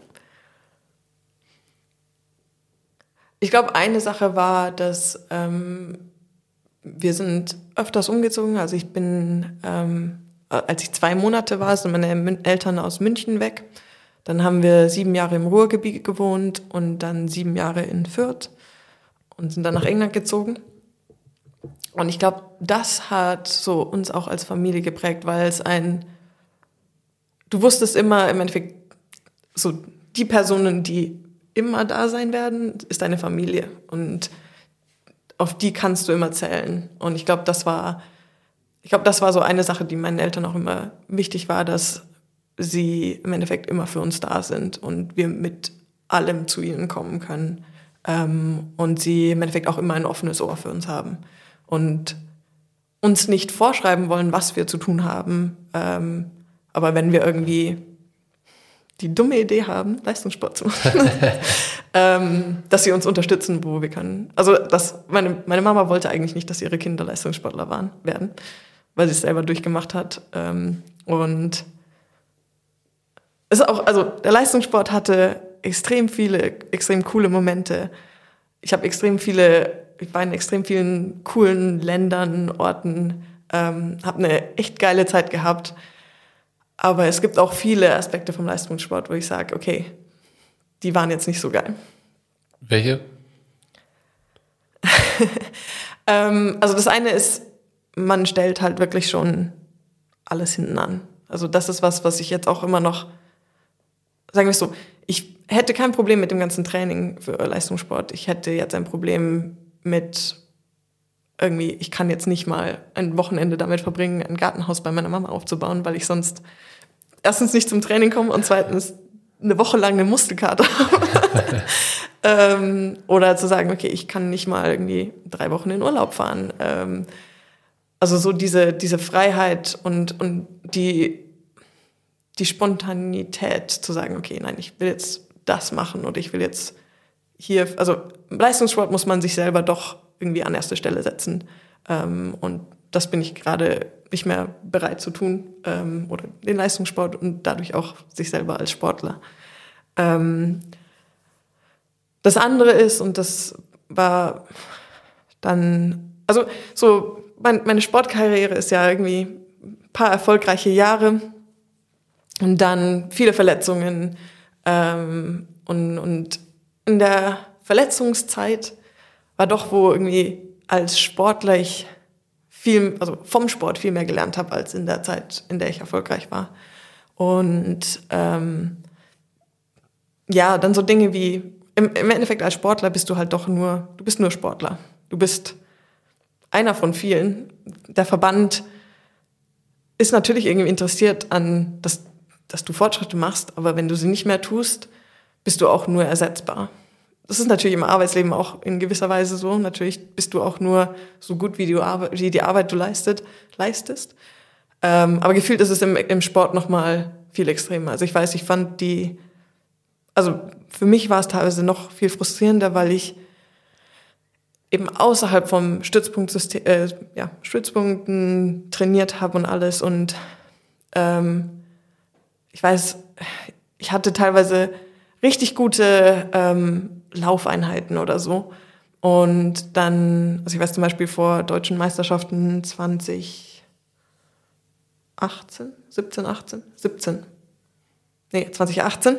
Ich glaube, eine Sache war, dass ähm, wir sind öfters umgezogen. Also ich bin, ähm, als ich zwei Monate war, sind meine Eltern aus München weg. Dann haben wir sieben Jahre im Ruhrgebiet gewohnt und dann sieben Jahre in Fürth und sind dann nach England gezogen. Und ich glaube, das hat so uns auch als Familie geprägt, weil es ein, du wusstest immer im Endeffekt, so die Personen, die immer da sein werden, ist deine Familie und auf die kannst du immer zählen. Und ich glaube, das war, ich glaube, das war so eine Sache, die meinen Eltern auch immer wichtig war, dass sie im Endeffekt immer für uns da sind und wir mit allem zu ihnen kommen können ähm, und sie im Endeffekt auch immer ein offenes Ohr für uns haben. Und uns nicht vorschreiben wollen, was wir zu tun haben. Ähm, aber wenn wir irgendwie die dumme Idee haben, Leistungssport zu machen, ähm, dass sie uns unterstützen, wo wir können. Also das, meine, meine Mama wollte eigentlich nicht, dass ihre Kinder Leistungssportler waren, werden, weil sie es selber durchgemacht hat. Ähm, und es ist auch, also der Leistungssport hatte extrem viele, extrem coole Momente. Ich habe extrem viele, ich war in extrem vielen coolen Ländern, Orten, ähm, habe eine echt geile Zeit gehabt. Aber es gibt auch viele Aspekte vom Leistungssport, wo ich sage, okay, die waren jetzt nicht so geil. Welche? ähm, also das eine ist, man stellt halt wirklich schon alles hinten an. Also das ist was, was ich jetzt auch immer noch, sagen wir es so, ich hätte kein Problem mit dem ganzen Training für Leistungssport. Ich hätte jetzt ein Problem mit irgendwie, ich kann jetzt nicht mal ein Wochenende damit verbringen, ein Gartenhaus bei meiner Mama aufzubauen, weil ich sonst erstens nicht zum Training komme und zweitens eine Woche lang eine Muskelkater habe. ähm, oder zu sagen, okay, ich kann nicht mal irgendwie drei Wochen in Urlaub fahren. Ähm, also so diese, diese Freiheit und, und die, die Spontanität zu sagen, okay, nein, ich will jetzt das machen oder ich will jetzt hier, also Leistungssport muss man sich selber doch irgendwie an erste Stelle setzen. Ähm, und das bin ich gerade nicht mehr bereit zu tun. Ähm, oder den Leistungssport und dadurch auch sich selber als Sportler. Ähm, das andere ist, und das war dann, also so, mein, meine Sportkarriere ist ja irgendwie ein paar erfolgreiche Jahre und dann viele Verletzungen. Ähm, und, und in der Verletzungszeit war doch, wo irgendwie als Sportler ich viel, also vom Sport viel mehr gelernt habe, als in der Zeit, in der ich erfolgreich war. Und ähm, ja, dann so Dinge wie, im, im Endeffekt als Sportler bist du halt doch nur, du bist nur Sportler. Du bist einer von vielen. Der Verband ist natürlich irgendwie interessiert an, dass, dass du Fortschritte machst, aber wenn du sie nicht mehr tust, bist du auch nur ersetzbar. Das ist natürlich im Arbeitsleben auch in gewisser Weise so. Natürlich bist du auch nur so gut, wie, du Arbe- wie die Arbeit du leistet, leistest. Ähm, aber gefühlt ist es im, im Sport noch mal viel extremer. Also ich weiß, ich fand die, also für mich war es teilweise noch viel frustrierender, weil ich eben außerhalb vom Stützpunktsystem, äh, ja, Stützpunkten trainiert habe und alles. Und ähm, ich weiß, ich hatte teilweise richtig gute ähm, Laufeinheiten oder so. Und dann, also ich weiß zum Beispiel vor deutschen Meisterschaften zwanzig achtzehn, siebzehn, achtzehn, siebzehn, nee, zwanzig achtzehn,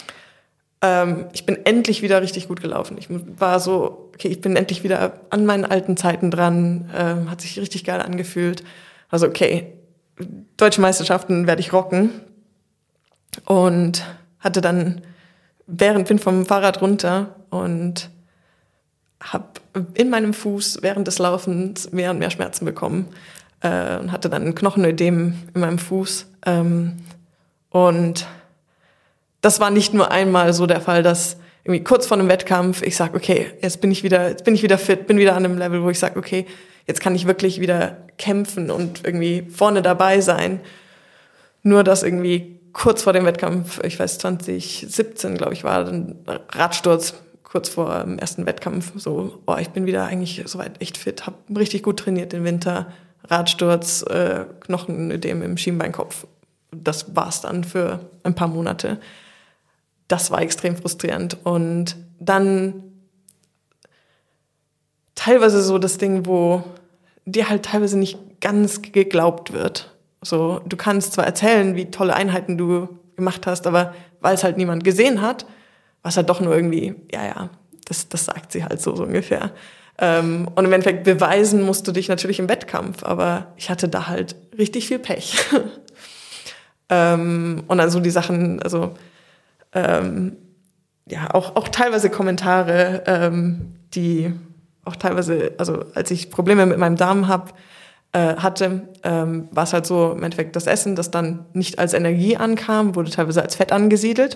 ähm, ich bin endlich wieder richtig gut gelaufen. Ich war so, okay, ich bin endlich wieder an meinen alten Zeiten dran, ähm, hat sich richtig geil angefühlt. Also okay, deutsche Meisterschaften werde ich rocken. Und hatte dann während bin vom Fahrrad runter und habe in meinem Fuß während des Laufens mehr und mehr Schmerzen bekommen äh, und hatte dann ein Knochenödem in meinem Fuß. Ähm, und das war nicht nur einmal so der Fall, dass irgendwie kurz vor einem Wettkampf ich sage, okay, jetzt bin ich wieder, jetzt bin ich wieder fit, bin wieder an einem Level, wo ich sage, okay, jetzt kann ich wirklich wieder kämpfen und irgendwie vorne dabei sein. Nur dass irgendwie kurz vor dem Wettkampf, ich weiß, zwanzig siebzehn, glaube ich, war ein Radsturz kurz vor dem ersten Wettkampf. So, oh, ich bin wieder eigentlich soweit echt fit, habe richtig gut trainiert den Winter. Radsturz, äh, Knochenödem im Schienbeinkopf. Das war's dann für ein paar Monate. Das war extrem frustrierend. Und dann teilweise so das Ding, wo dir halt teilweise nicht ganz geglaubt wird. So, du kannst zwar erzählen, wie tolle Einheiten du gemacht hast, aber weil es halt niemand gesehen hat, war es halt doch nur irgendwie, ja, ja, das, das sagt sie halt so, so ungefähr. Ähm, und im Endeffekt beweisen musst du dich natürlich im Wettkampf, aber ich hatte da halt richtig viel Pech. ähm, und dann so die Sachen, also ähm, ja, auch, auch teilweise Kommentare, ähm, die auch teilweise, also als ich Probleme mit meinem Darm habe, hatte, ähm, war es halt so im Endeffekt das Essen, das dann nicht als Energie ankam, wurde teilweise als Fett angesiedelt.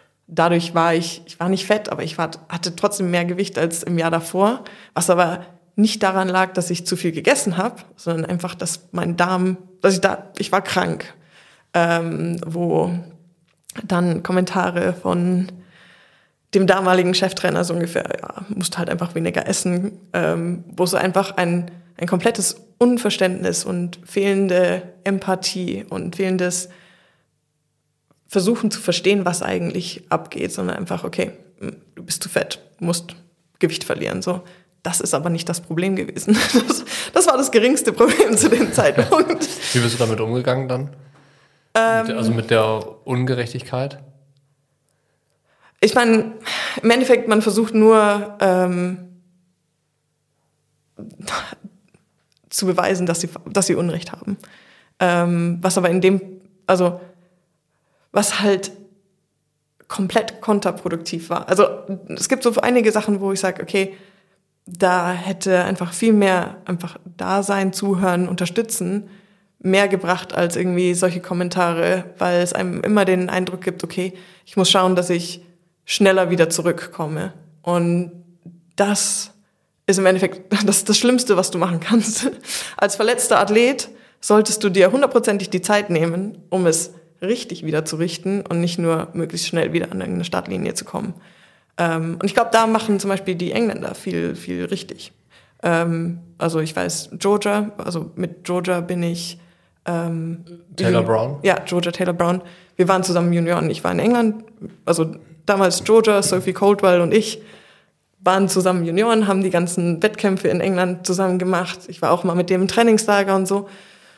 Dadurch war ich, ich war nicht fett, aber ich war, hatte trotzdem mehr Gewicht als im Jahr davor, was aber nicht daran lag, dass ich zu viel gegessen habe, sondern einfach, dass mein Darm, dass ich da, ich war krank, ähm, wo dann Kommentare von dem damaligen Cheftrainer so ungefähr, ja, musst halt einfach weniger essen, ähm, wo so einfach ein, ein komplettes Unverständnis und fehlende Empathie und fehlendes Versuchen zu verstehen, was eigentlich abgeht, sondern einfach, okay, du bist zu fett, musst Gewicht verlieren, so. Das ist aber nicht das Problem gewesen. Das, das war das geringste Problem zu dem Zeitpunkt. Wie bist du damit umgegangen dann? Ähm, mit, also mit der Ungerechtigkeit? Ich meine, im Endeffekt, man versucht nur ähm, zu beweisen, dass sie, dass sie Unrecht haben. Ähm, was aber in dem, also was halt komplett kontraproduktiv war. Also es gibt so einige Sachen, wo ich sage, okay, da hätte einfach viel mehr einfach da sein, zuhören, unterstützen, mehr gebracht als irgendwie solche Kommentare, weil es einem immer den Eindruck gibt, okay, ich muss schauen, dass ich schneller wieder zurückkomme. Und das ist im Endeffekt das, das Schlimmste, was du machen kannst. Als verletzter Athlet solltest du dir hundertprozentig die Zeit nehmen, um es richtig wieder zu richten und nicht nur möglichst schnell wieder an eine Startlinie zu kommen. Ähm, und ich glaube, da machen zum Beispiel die Engländer viel, viel richtig. Ähm, also ich weiß, Georgia, also mit Georgia bin ich... Ähm, Taylor Brown? Ja, Georgia Taylor Brown. Wir waren zusammen Junioren. Ich war in England, also damals Georgia, Sophie Coldwell und ich waren zusammen Junioren, haben die ganzen Wettkämpfe in England zusammen gemacht. Ich war auch mal mit dem im Trainingslager und so.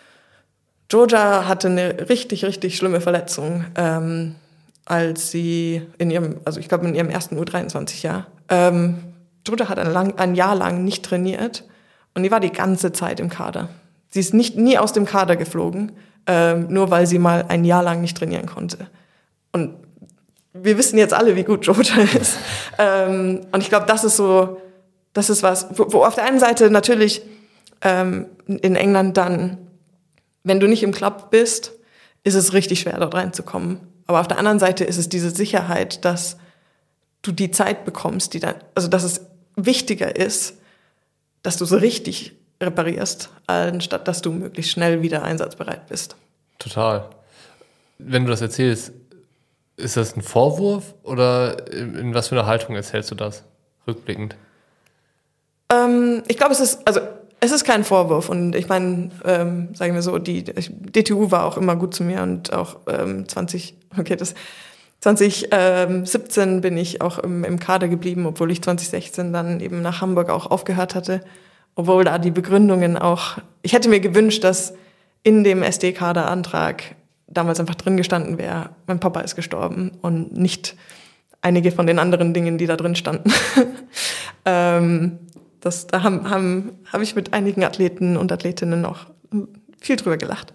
Georgia hatte eine richtig, richtig schlimme Verletzung, ähm, als sie in ihrem, also ich glaube in ihrem ersten U dreiundzwanzig-Jahr, ähm, Georgia hat ein, lang, ein Jahr lang nicht trainiert und die war die ganze Zeit im Kader. Sie ist nicht nie aus dem Kader geflogen, ähm, nur weil sie mal ein Jahr lang nicht trainieren konnte. Und wir wissen jetzt alle, wie gut Georgia ist. ähm, und ich glaube, das ist so, das ist was, wo, wo auf der einen Seite natürlich ähm, in England dann, wenn du nicht im Club bist, ist es richtig schwer, dort reinzukommen. Aber auf der anderen Seite ist es diese Sicherheit, dass du die Zeit bekommst, die dann, also dass es wichtiger ist, dass du so richtig reparierst, anstatt dass du möglichst schnell wieder einsatzbereit bist. Total. Wenn du das erzählst, ist das ein Vorwurf oder in was für einer Haltung erzählst du das, rückblickend? Ähm, ich glaube, es ist, also es ist kein Vorwurf und ich meine, ähm, sagen wir so, die D T U war auch immer gut zu mir und auch ähm, zwanzig, okay, das zwanzig siebzehn bin ich auch im, im Kader geblieben, obwohl ich zwanzig sechzehn dann eben nach Hamburg auch aufgehört hatte, obwohl da die Begründungen auch, ich hätte mir gewünscht, dass in dem S D-Kaderantrag damals einfach drin gestanden wäre, mein Papa ist gestorben und nicht einige von den anderen Dingen, die da drin standen. ähm, Das, da haben, haben, habe ich mit einigen Athleten und Athletinnen noch viel drüber gelacht.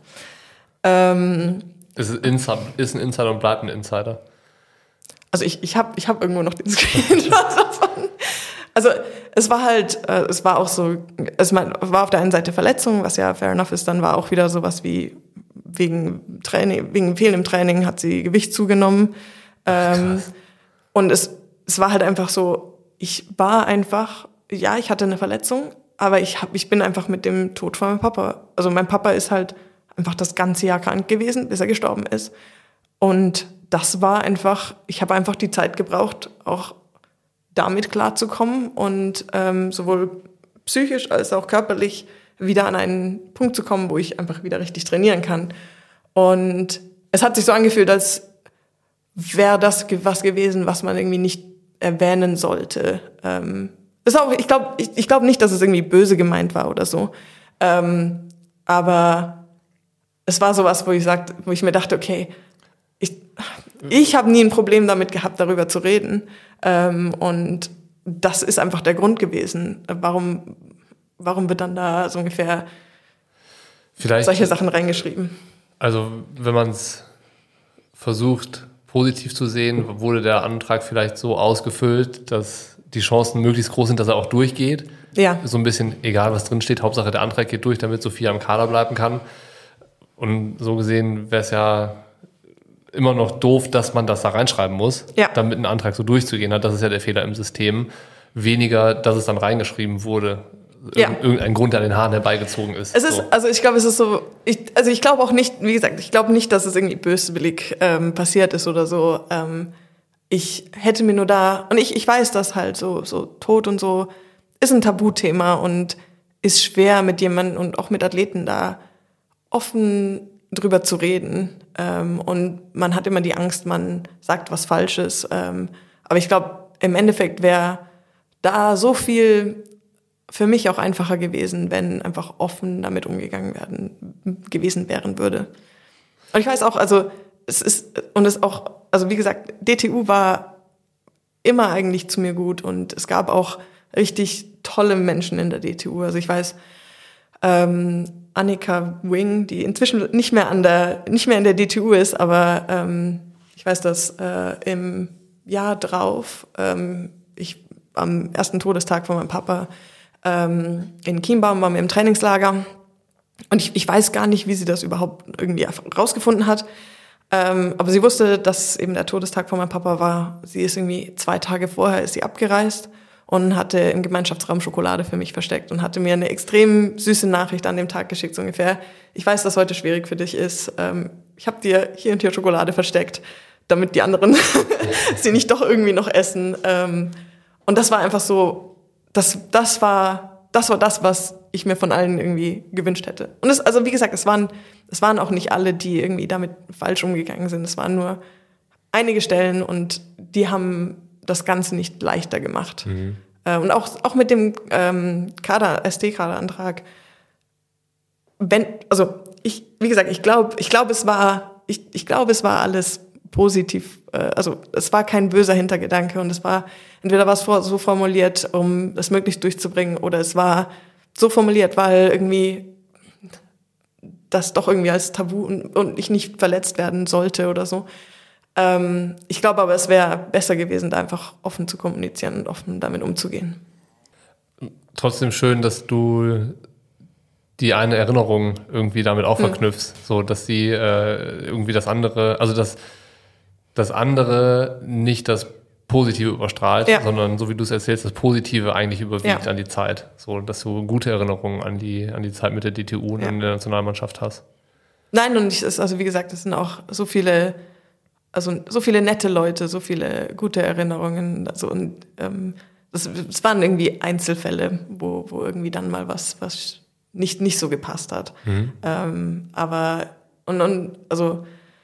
Ähm, ist, Insider, ist ein Insider und bleibt ein Insider? Also ich, ich habe ich hab irgendwo noch den Screenshot davon. Also es war halt, äh, es war auch so, es war auf der einen Seite Verletzung, was ja fair enough ist, dann war auch wieder sowas wie wegen Training, wegen fehlendem Training hat sie Gewicht zugenommen. Ähm, und es, es war halt einfach so, ich war einfach... Ja, ich hatte eine Verletzung, aber ich hab, ich bin einfach mit dem Tod von meinem Papa. Also mein Papa ist halt einfach das ganze Jahr krank gewesen, bis er gestorben ist. Und das war einfach, ich habe einfach die Zeit gebraucht, auch damit klarzukommen und ähm, sowohl psychisch als auch körperlich wieder an einen Punkt zu kommen, wo ich einfach wieder richtig trainieren kann. Und es hat sich so angefühlt, als wäre das was gewesen, was man irgendwie nicht erwähnen sollte. Ähm, Ist auch, ich glaube ich, ich glaub nicht, dass es irgendwie böse gemeint war oder so. Ähm, aber es war sowas, wo ich sagt, wo ich mir dachte, okay, ich, ich habe nie ein Problem damit gehabt, darüber zu reden. Ähm, und das ist einfach der Grund gewesen. Warum, warum wird dann da so ungefähr Vielleicht, solche Sachen reingeschrieben? Also wenn man es versucht, positiv zu sehen, wurde der Antrag vielleicht so ausgefüllt, dass die Chancen möglichst groß sind, dass er auch durchgeht. Ja. So ein bisschen egal, was drin steht. Hauptsache, der Antrag geht durch, damit Sophia am Kader bleiben kann. Und so gesehen wäre es ja immer noch doof, dass man das da reinschreiben muss, ja. damit ein Antrag so durchzugehen hat. Das ist ja der Fehler im System. Weniger, dass es dann reingeschrieben wurde. Ja. irgendein Grund an den Haaren herbeigezogen ist. Es ist, so. also ich glaube, es ist so, ich, also ich glaube auch nicht, wie gesagt, ich glaube nicht, dass es irgendwie böswillig ähm, passiert ist oder so. Ähm, ich hätte mir nur da, und ich, ich weiß, dass halt so, so Tod und so ist ein Tabuthema und ist schwer mit jemandem und auch mit Athleten da offen drüber zu reden. Ähm, und man hat immer die Angst, man sagt was Falsches. Ähm, aber ich glaube, im Endeffekt wäre da so viel für mich auch einfacher gewesen, wenn einfach offen damit umgegangen werden gewesen wären würde. Und ich weiß auch, also es ist und es auch, also wie gesagt, D T U war immer eigentlich zu mir gut und es gab auch richtig tolle Menschen in der D T U. Also ich weiß, ähm, Annika Wing, die inzwischen nicht mehr an der nicht mehr in der D T U ist, aber ähm, ich weiß, dass äh, im Jahr drauf ähm, ich am ersten Todestag von meinem Papa ähm, in Chiembaum waren wir im Trainingslager und ich, ich weiß gar nicht, wie sie das überhaupt irgendwie rausgefunden hat, ähm, aber sie wusste, dass eben der Todestag von meinem Papa war. Sie ist irgendwie zwei Tage vorher ist sie abgereist und hatte im Gemeinschaftsraum Schokolade für mich versteckt und hatte mir eine extrem süße Nachricht an dem Tag geschickt, so ungefähr: Ich weiß, dass heute schwierig für dich ist, ähm, ich habe dir hier und hier Schokolade versteckt, damit die anderen sie nicht doch irgendwie noch essen. Ähm, und das war einfach so, das, das war, das war das, was ich mir von allen irgendwie gewünscht hätte. Und es, also wie gesagt, es waren, es waren auch nicht alle, die irgendwie damit falsch umgegangen sind. Es waren nur einige Stellen und die haben das Ganze nicht leichter gemacht. Mhm. Äh, und auch, auch mit dem ähm, Kader, S D-Kaderantrag. Wenn, also ich, wie gesagt, ich glaube, ich glaube, es war, ich, ich glaube, es war alles positiv, also es war kein böser Hintergedanke und es war, entweder war es so formuliert, um es möglichst durchzubringen, oder es war so formuliert, weil irgendwie das doch irgendwie als Tabu und, und ich nicht verletzt werden sollte oder so. Ähm, ich glaube aber, es wäre besser gewesen, da einfach offen zu kommunizieren und offen damit umzugehen. Trotzdem schön, dass du die eine Erinnerung irgendwie damit auch verknüpfst, hm. so dass sie äh, irgendwie das andere, also dass das andere nicht das Positive überstrahlt, ja. sondern so wie du es erzählst, das Positive eigentlich überwiegt ja. an die Zeit. So, dass du gute Erinnerungen an die, an die Zeit mit der D T U und ja. in der Nationalmannschaft hast. Nein, und es ist, also wie gesagt, es sind auch so viele, also so viele nette Leute, so viele gute Erinnerungen. Also und ähm, das, es waren irgendwie Einzelfälle, wo, wo irgendwie dann mal was, was nicht, nicht so gepasst hat. Mhm. Ähm, aber und, und also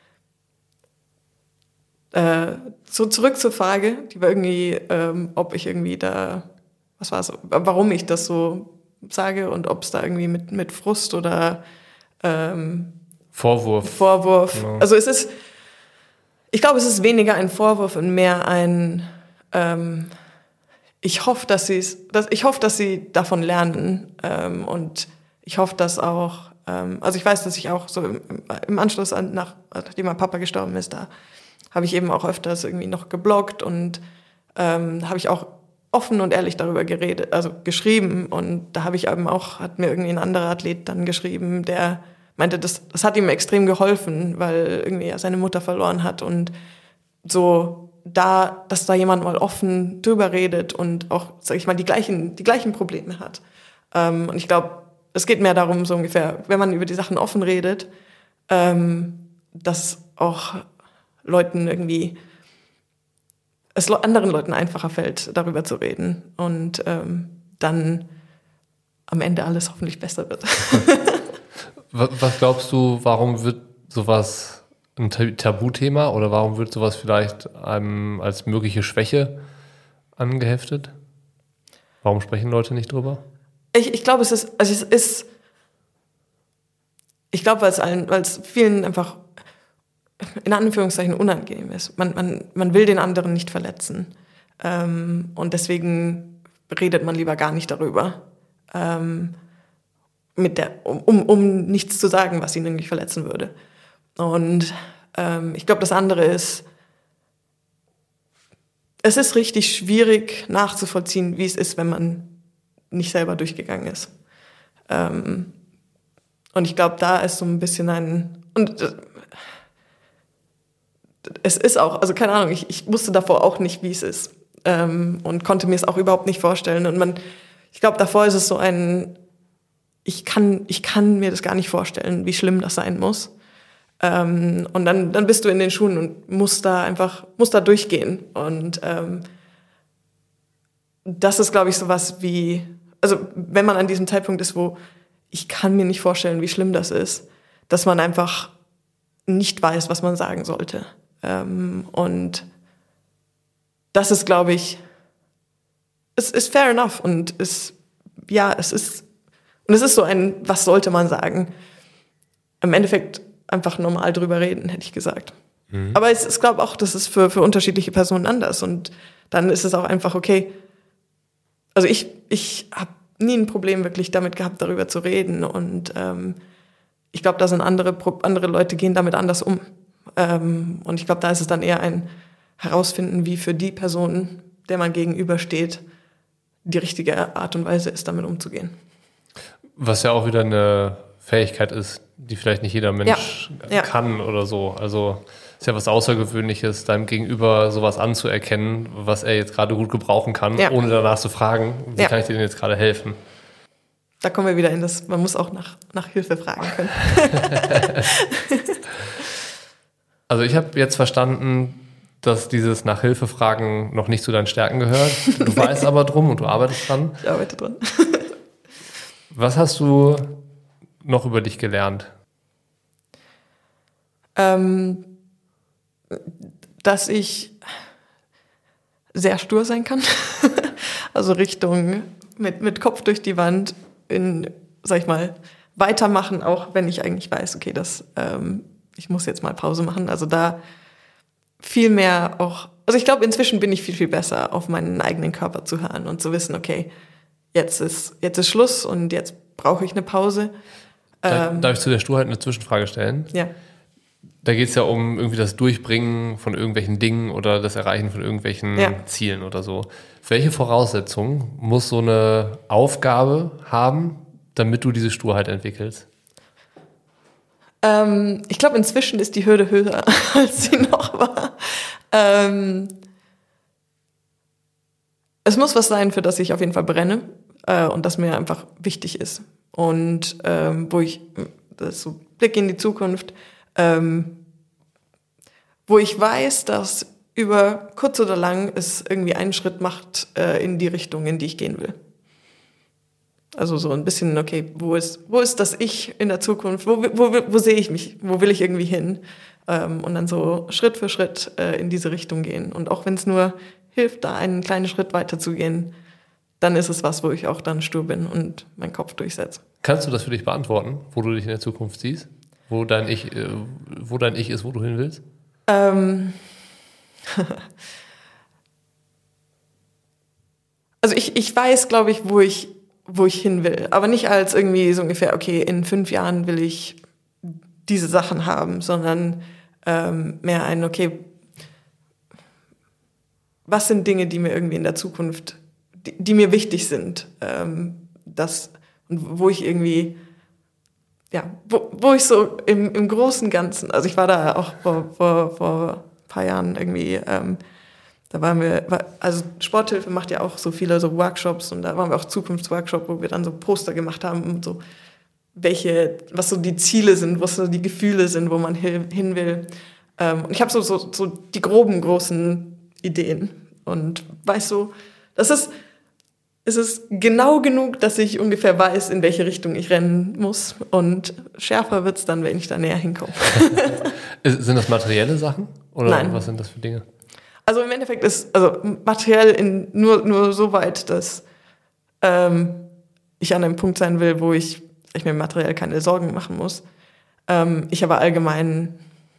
Äh, so zurück zur Frage, die war irgendwie, ähm, ob ich irgendwie da, was war es, warum ich das so sage und ob es da irgendwie mit, mit Frust oder ähm, Vorwurf. Vorwurf. Genau. Also es ist, ich glaube, es ist weniger ein Vorwurf und mehr ein, ähm, ich hoffe, dass sie es, dass, ich hoffe, dass sie davon lernen ähm, und ich hoffe, dass auch, ähm, also ich weiß, dass ich auch so im, im Anschluss an, nach, nachdem mein Papa gestorben ist, da habe ich eben auch öfters irgendwie noch gebloggt und ähm, habe ich auch offen und ehrlich darüber geredet, also geschrieben. Und da habe ich eben auch, hat mir irgendwie ein anderer Athlet dann geschrieben, der meinte, das, das hat ihm extrem geholfen, weil irgendwie er seine Mutter verloren hat und so da, dass da jemand mal offen drüber redet und auch, sag ich mal, die gleichen, die gleichen Probleme hat. Ähm, und ich glaube, es geht mehr darum, so ungefähr, wenn man über die Sachen offen redet, ähm, dass auch Leuten irgendwie, es anderen Leuten einfacher fällt, darüber zu reden und ähm, dann am Ende alles hoffentlich besser wird. Was glaubst du, warum wird sowas ein Tabuthema oder warum wird sowas vielleicht einem als mögliche Schwäche angeheftet? Warum sprechen Leute nicht drüber? Ich, ich glaube, es ist, also es ist, ich glaube, weil es allen, weil es vielen einfach in Anführungszeichen unangenehm ist. Man, man, man will den anderen nicht verletzen. Ähm, und deswegen redet man lieber gar nicht darüber. Ähm, mit der, um, um nichts zu sagen, was ihn irgendwie verletzen würde. Und ähm, ich glaube, das andere ist, es ist richtig schwierig nachzuvollziehen, wie es ist, wenn man nicht selber durchgegangen ist. Ähm, und ich glaube, da ist so ein bisschen ein... Und äh, es ist auch, also keine Ahnung, ich, ich wusste davor auch nicht, wie es ist ähm, und konnte mir es auch überhaupt nicht vorstellen. Und man, ich glaube, davor ist es so ein, ich kann, ich kann mir das gar nicht vorstellen, wie schlimm das sein muss. Ähm, und dann, dann bist du in den Schuhen und musst da einfach, musst da durchgehen. Und ähm, das ist, glaube ich, sowas wie, also wenn man an diesem Zeitpunkt ist, wo ich kann mir nicht vorstellen, wie schlimm das ist, dass man einfach nicht weiß, was man sagen sollte. Ähm, und das ist, glaube ich, es ist fair enough und es, ja, es ist, und es ist so ein, was sollte man sagen? Im Endeffekt einfach normal drüber reden, hätte ich gesagt. Mhm. Aber es, ich glaube auch, das ist für, für unterschiedliche Personen anders und dann ist es auch einfach okay. Also ich, ich habe nie ein Problem wirklich damit gehabt, darüber zu reden und ähm, ich glaube, da sind andere, andere Leute gehen damit anders um. Ähm, und ich glaube, da ist es dann eher ein Herausfinden, wie für die Person, der man gegenübersteht, die richtige Art und Weise ist, damit umzugehen. Was ja auch wieder eine Fähigkeit ist, die vielleicht nicht jeder Mensch ja. kann ja. oder so. Also ist ja was Außergewöhnliches, deinem Gegenüber sowas anzuerkennen, was er jetzt gerade gut gebrauchen kann, ja. ohne danach zu fragen, wie ja. kann ich dir denn jetzt gerade helfen? Da kommen wir wieder in das, man muss auch nach, nach Hilfe fragen können. Also ich habe jetzt verstanden, dass dieses nach Hilfe fragen noch nicht zu deinen Stärken gehört. Du nee. weißt aber drum und du arbeitest dran. Ich arbeite dran. Was hast du noch über dich gelernt? Ähm, dass ich sehr stur sein kann. Also Richtung mit, mit Kopf durch die Wand in, sag ich mal, weitermachen, auch wenn ich eigentlich weiß, okay, das, ähm, ich muss jetzt mal Pause machen. Also da viel mehr auch, also ich glaube, inzwischen bin ich viel, viel besser, auf meinen eigenen Körper zu hören und zu wissen, okay, jetzt ist, jetzt ist Schluss und jetzt brauche ich eine Pause. Darf, ähm, darf ich zu der Sturheit eine Zwischenfrage stellen? Ja. Da geht es ja um irgendwie das Durchbringen von irgendwelchen Dingen oder das Erreichen von irgendwelchen ja. Zielen oder so. Welche Voraussetzungen muss so eine Aufgabe haben, damit du diese Sturheit entwickelst? Ähm, ich glaube, inzwischen ist die Hürde höher, als sie noch war. Ähm, es muss was sein, für das ich auf jeden Fall brenne äh, und das mir einfach wichtig ist. Und ähm, wo ich, das ist so Blick in die Zukunft, ähm, wo ich weiß, dass über kurz oder lang es irgendwie einen Schritt macht äh, in die Richtung, in die ich gehen will. Also so ein bisschen, okay, wo ist, wo ist das Ich in der Zukunft? Wo, wo, wo sehe ich mich? Wo will ich irgendwie hin? Ähm, und dann so Schritt für Schritt äh, in diese Richtung gehen. Und auch wenn es nur hilft, da einen kleinen Schritt weiter zu gehen, dann ist es was, wo ich auch dann stur bin und meinen Kopf durchsetze. Kannst du das für dich beantworten, wo du dich in der Zukunft siehst? Wo dein Ich, äh, wo dein Ich ist, wo du hin willst? Ähm also ich, ich weiß, glaube ich, wo ich wo ich hin will. Aber nicht als irgendwie so ungefähr, okay, in fünf Jahren will ich diese Sachen haben, sondern ähm, mehr ein, okay, was sind Dinge, die mir irgendwie in der Zukunft, die, die mir wichtig sind, ähm, das, und wo ich irgendwie, ja, wo, wo ich so im, im großen Ganzen, also ich war da auch vor, vor, vor ein paar Jahren irgendwie, ähm, da waren wir, also Sporthilfe macht ja auch so viele so Workshops und da waren wir auch Zukunftsworkshop, wo wir dann so Poster gemacht haben und so, welche, was so die Ziele sind, was so die Gefühle sind, wo man hin will. Und ich habe so, so, so die groben, großen Ideen und weiß so, das ist, es ist genau genug, dass ich ungefähr weiß, in welche Richtung ich rennen muss und schärfer wird's dann, wenn ich da näher hinkomme. Sind das materielle Sachen oder Nein. Was sind das für Dinge? Also im Endeffekt ist also materiell in, nur, nur so weit, dass ähm, ich an einem Punkt sein will, wo ich, ich mir materiell keine Sorgen machen muss. Ähm, ich aber allgemein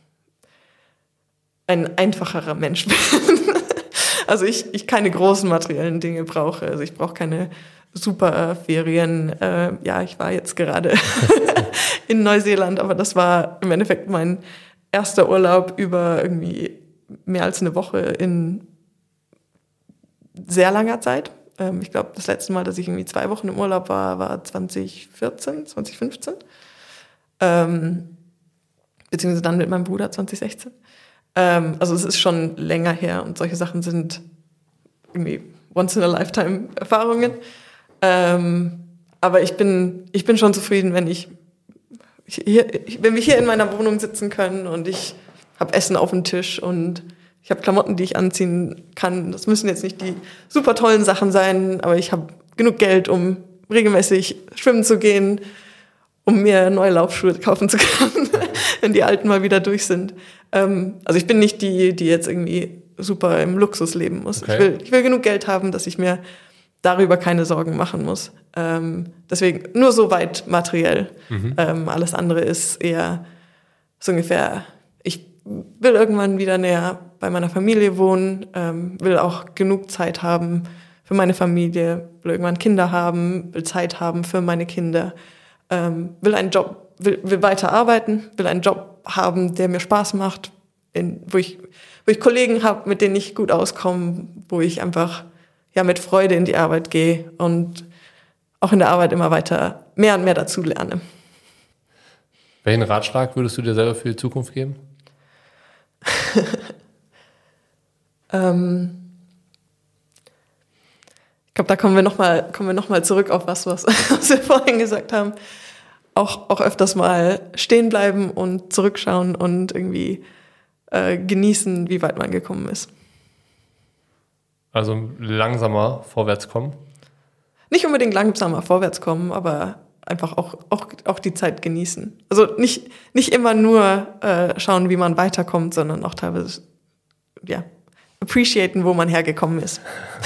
ein einfacherer Mensch bin. Also ich, ich keine großen materiellen Dinge brauche. Also ich brauche keine super Ferien. Äh, ja, ich war jetzt gerade in Neuseeland, aber das war im Endeffekt mein erster Urlaub über irgendwie mehr als eine Woche in sehr langer Zeit. Ähm, ich glaube, das letzte Mal, dass ich irgendwie zwei Wochen im Urlaub war, war zwanzig vierzehn, zwanzig fünfzehn. Ähm, beziehungsweise dann mit meinem Bruder zwanzig sechzehn. Ähm, also es ist schon länger her und solche Sachen sind irgendwie Once-in-a-Lifetime-Erfahrungen. Ähm, aber ich bin, ich bin schon zufrieden, wenn ich, hier, wenn wir hier in meiner Wohnung sitzen können und ich habe Essen auf dem Tisch und ich habe Klamotten, die ich anziehen kann. Das müssen jetzt nicht die super tollen Sachen sein, aber ich habe genug Geld, um regelmäßig schwimmen zu gehen, um mir neue Laufschuhe kaufen zu können, wenn die alten mal wieder durch sind. Ähm, also ich bin nicht die, die jetzt irgendwie super im Luxus leben muss. Okay. Ich will, ich will genug Geld haben, dass ich mir darüber keine Sorgen machen muss. Ähm, deswegen nur so weit materiell. Mhm. Ähm, alles andere ist eher so ungefähr, ich will irgendwann wieder näher bei meiner Familie wohnen, ähm, will auch genug Zeit haben für meine Familie, will irgendwann Kinder haben, will Zeit haben für meine Kinder, ähm, will einen Job, will, will weiter arbeiten, will einen Job haben, der mir Spaß macht, in, wo ich, wo ich Kollegen habe, mit denen ich gut auskomme, wo ich einfach ja mit Freude in die Arbeit gehe und auch in der Arbeit immer weiter mehr und mehr dazu lerne. Welchen Ratschlag würdest du dir selber für die Zukunft geben? ähm, ich glaube, da kommen wir nochmal kommen wir noch mal zurück auf was, was, was wir vorhin gesagt haben. Auch, auch öfters mal stehen bleiben und zurückschauen und irgendwie äh, genießen, wie weit man gekommen ist. Also langsamer vorwärts kommen? Nicht unbedingt langsamer vorwärts kommen, aber einfach auch, auch, auch die Zeit genießen. Also nicht, nicht immer nur äh, schauen, wie man weiterkommt, sondern auch teilweise ja, appreciaten, wo man hergekommen ist.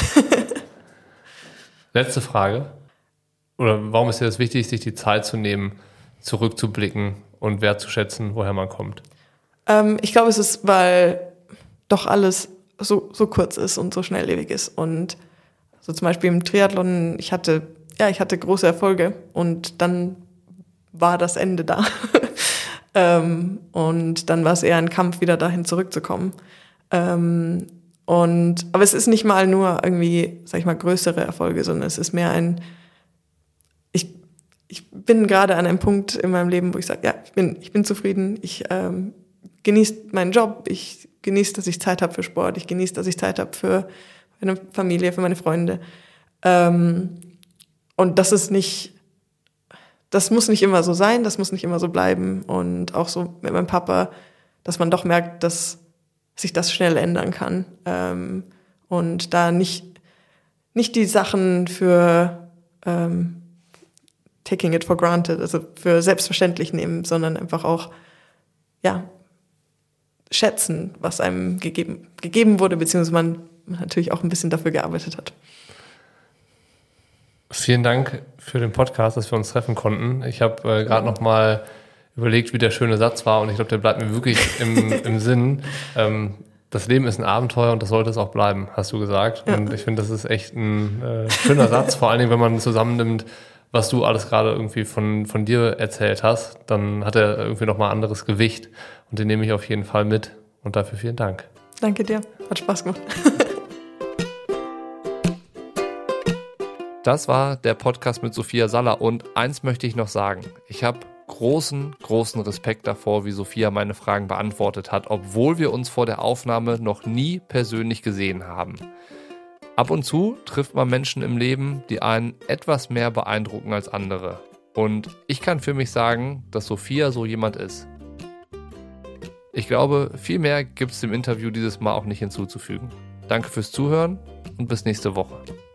Letzte Frage. Oder warum ist dir das wichtig, sich die Zeit zu nehmen, zurückzublicken und wertzuschätzen, woher man kommt? Ähm, ich glaube, es ist, weil doch alles so, so kurz ist und so schnelllebig ist. Und so zum Beispiel im Triathlon, ich hatte, ja, ich hatte große Erfolge und dann war das Ende da. ähm, und dann war es eher ein Kampf, wieder dahin zurückzukommen. Ähm, und, aber es ist nicht mal nur irgendwie, sag ich mal, größere Erfolge, sondern es ist mehr ein, ich, ich bin gerade an einem Punkt in meinem Leben, wo ich sage, ja, ich bin, ich bin zufrieden, ich ähm, genieße meinen Job, ich genieße, dass ich Zeit habe für Sport, ich genieße, dass ich Zeit habe für meine Familie, für meine Freunde. Ähm, und das ist nicht, das muss nicht immer so sein, das muss nicht immer so bleiben. Und auch so mit meinem Papa, dass man doch merkt, dass sich das schnell ändern kann. Ähm, und da nicht, nicht die Sachen für ähm, taking it for granted, also für selbstverständlich nehmen, sondern einfach auch, ja, schätzen, was einem gegeben, gegeben wurde, beziehungsweise man natürlich auch ein bisschen dafür gearbeitet hat. Vielen Dank für den Podcast, dass wir uns treffen konnten. Ich habe äh, gerade ja. noch mal überlegt, wie der schöne Satz war und ich glaube, der bleibt mir wirklich im, im Sinn. Ähm, das Leben ist ein Abenteuer und das sollte es auch bleiben, hast du gesagt. Ja. Und ich finde, das ist echt ein äh, schöner Satz, vor allen Dingen, wenn man zusammennimmt, was du alles gerade irgendwie von, von dir erzählt hast, dann hat er irgendwie nochmal anderes Gewicht und den nehme ich auf jeden Fall mit und dafür vielen Dank. Danke dir, hat Spaß gemacht. Das war der Podcast mit Sophia Saller und eins möchte ich noch sagen, ich habe großen, großen Respekt davor, wie Sophia meine Fragen beantwortet hat, obwohl wir uns vor der Aufnahme noch nie persönlich gesehen haben. Ab und zu trifft man Menschen im Leben, die einen etwas mehr beeindrucken als andere. Und ich kann für mich sagen, dass Sophia so jemand ist. Ich glaube, viel mehr gibt es dem Interview dieses Mal auch nicht hinzuzufügen. Danke fürs Zuhören und bis nächste Woche.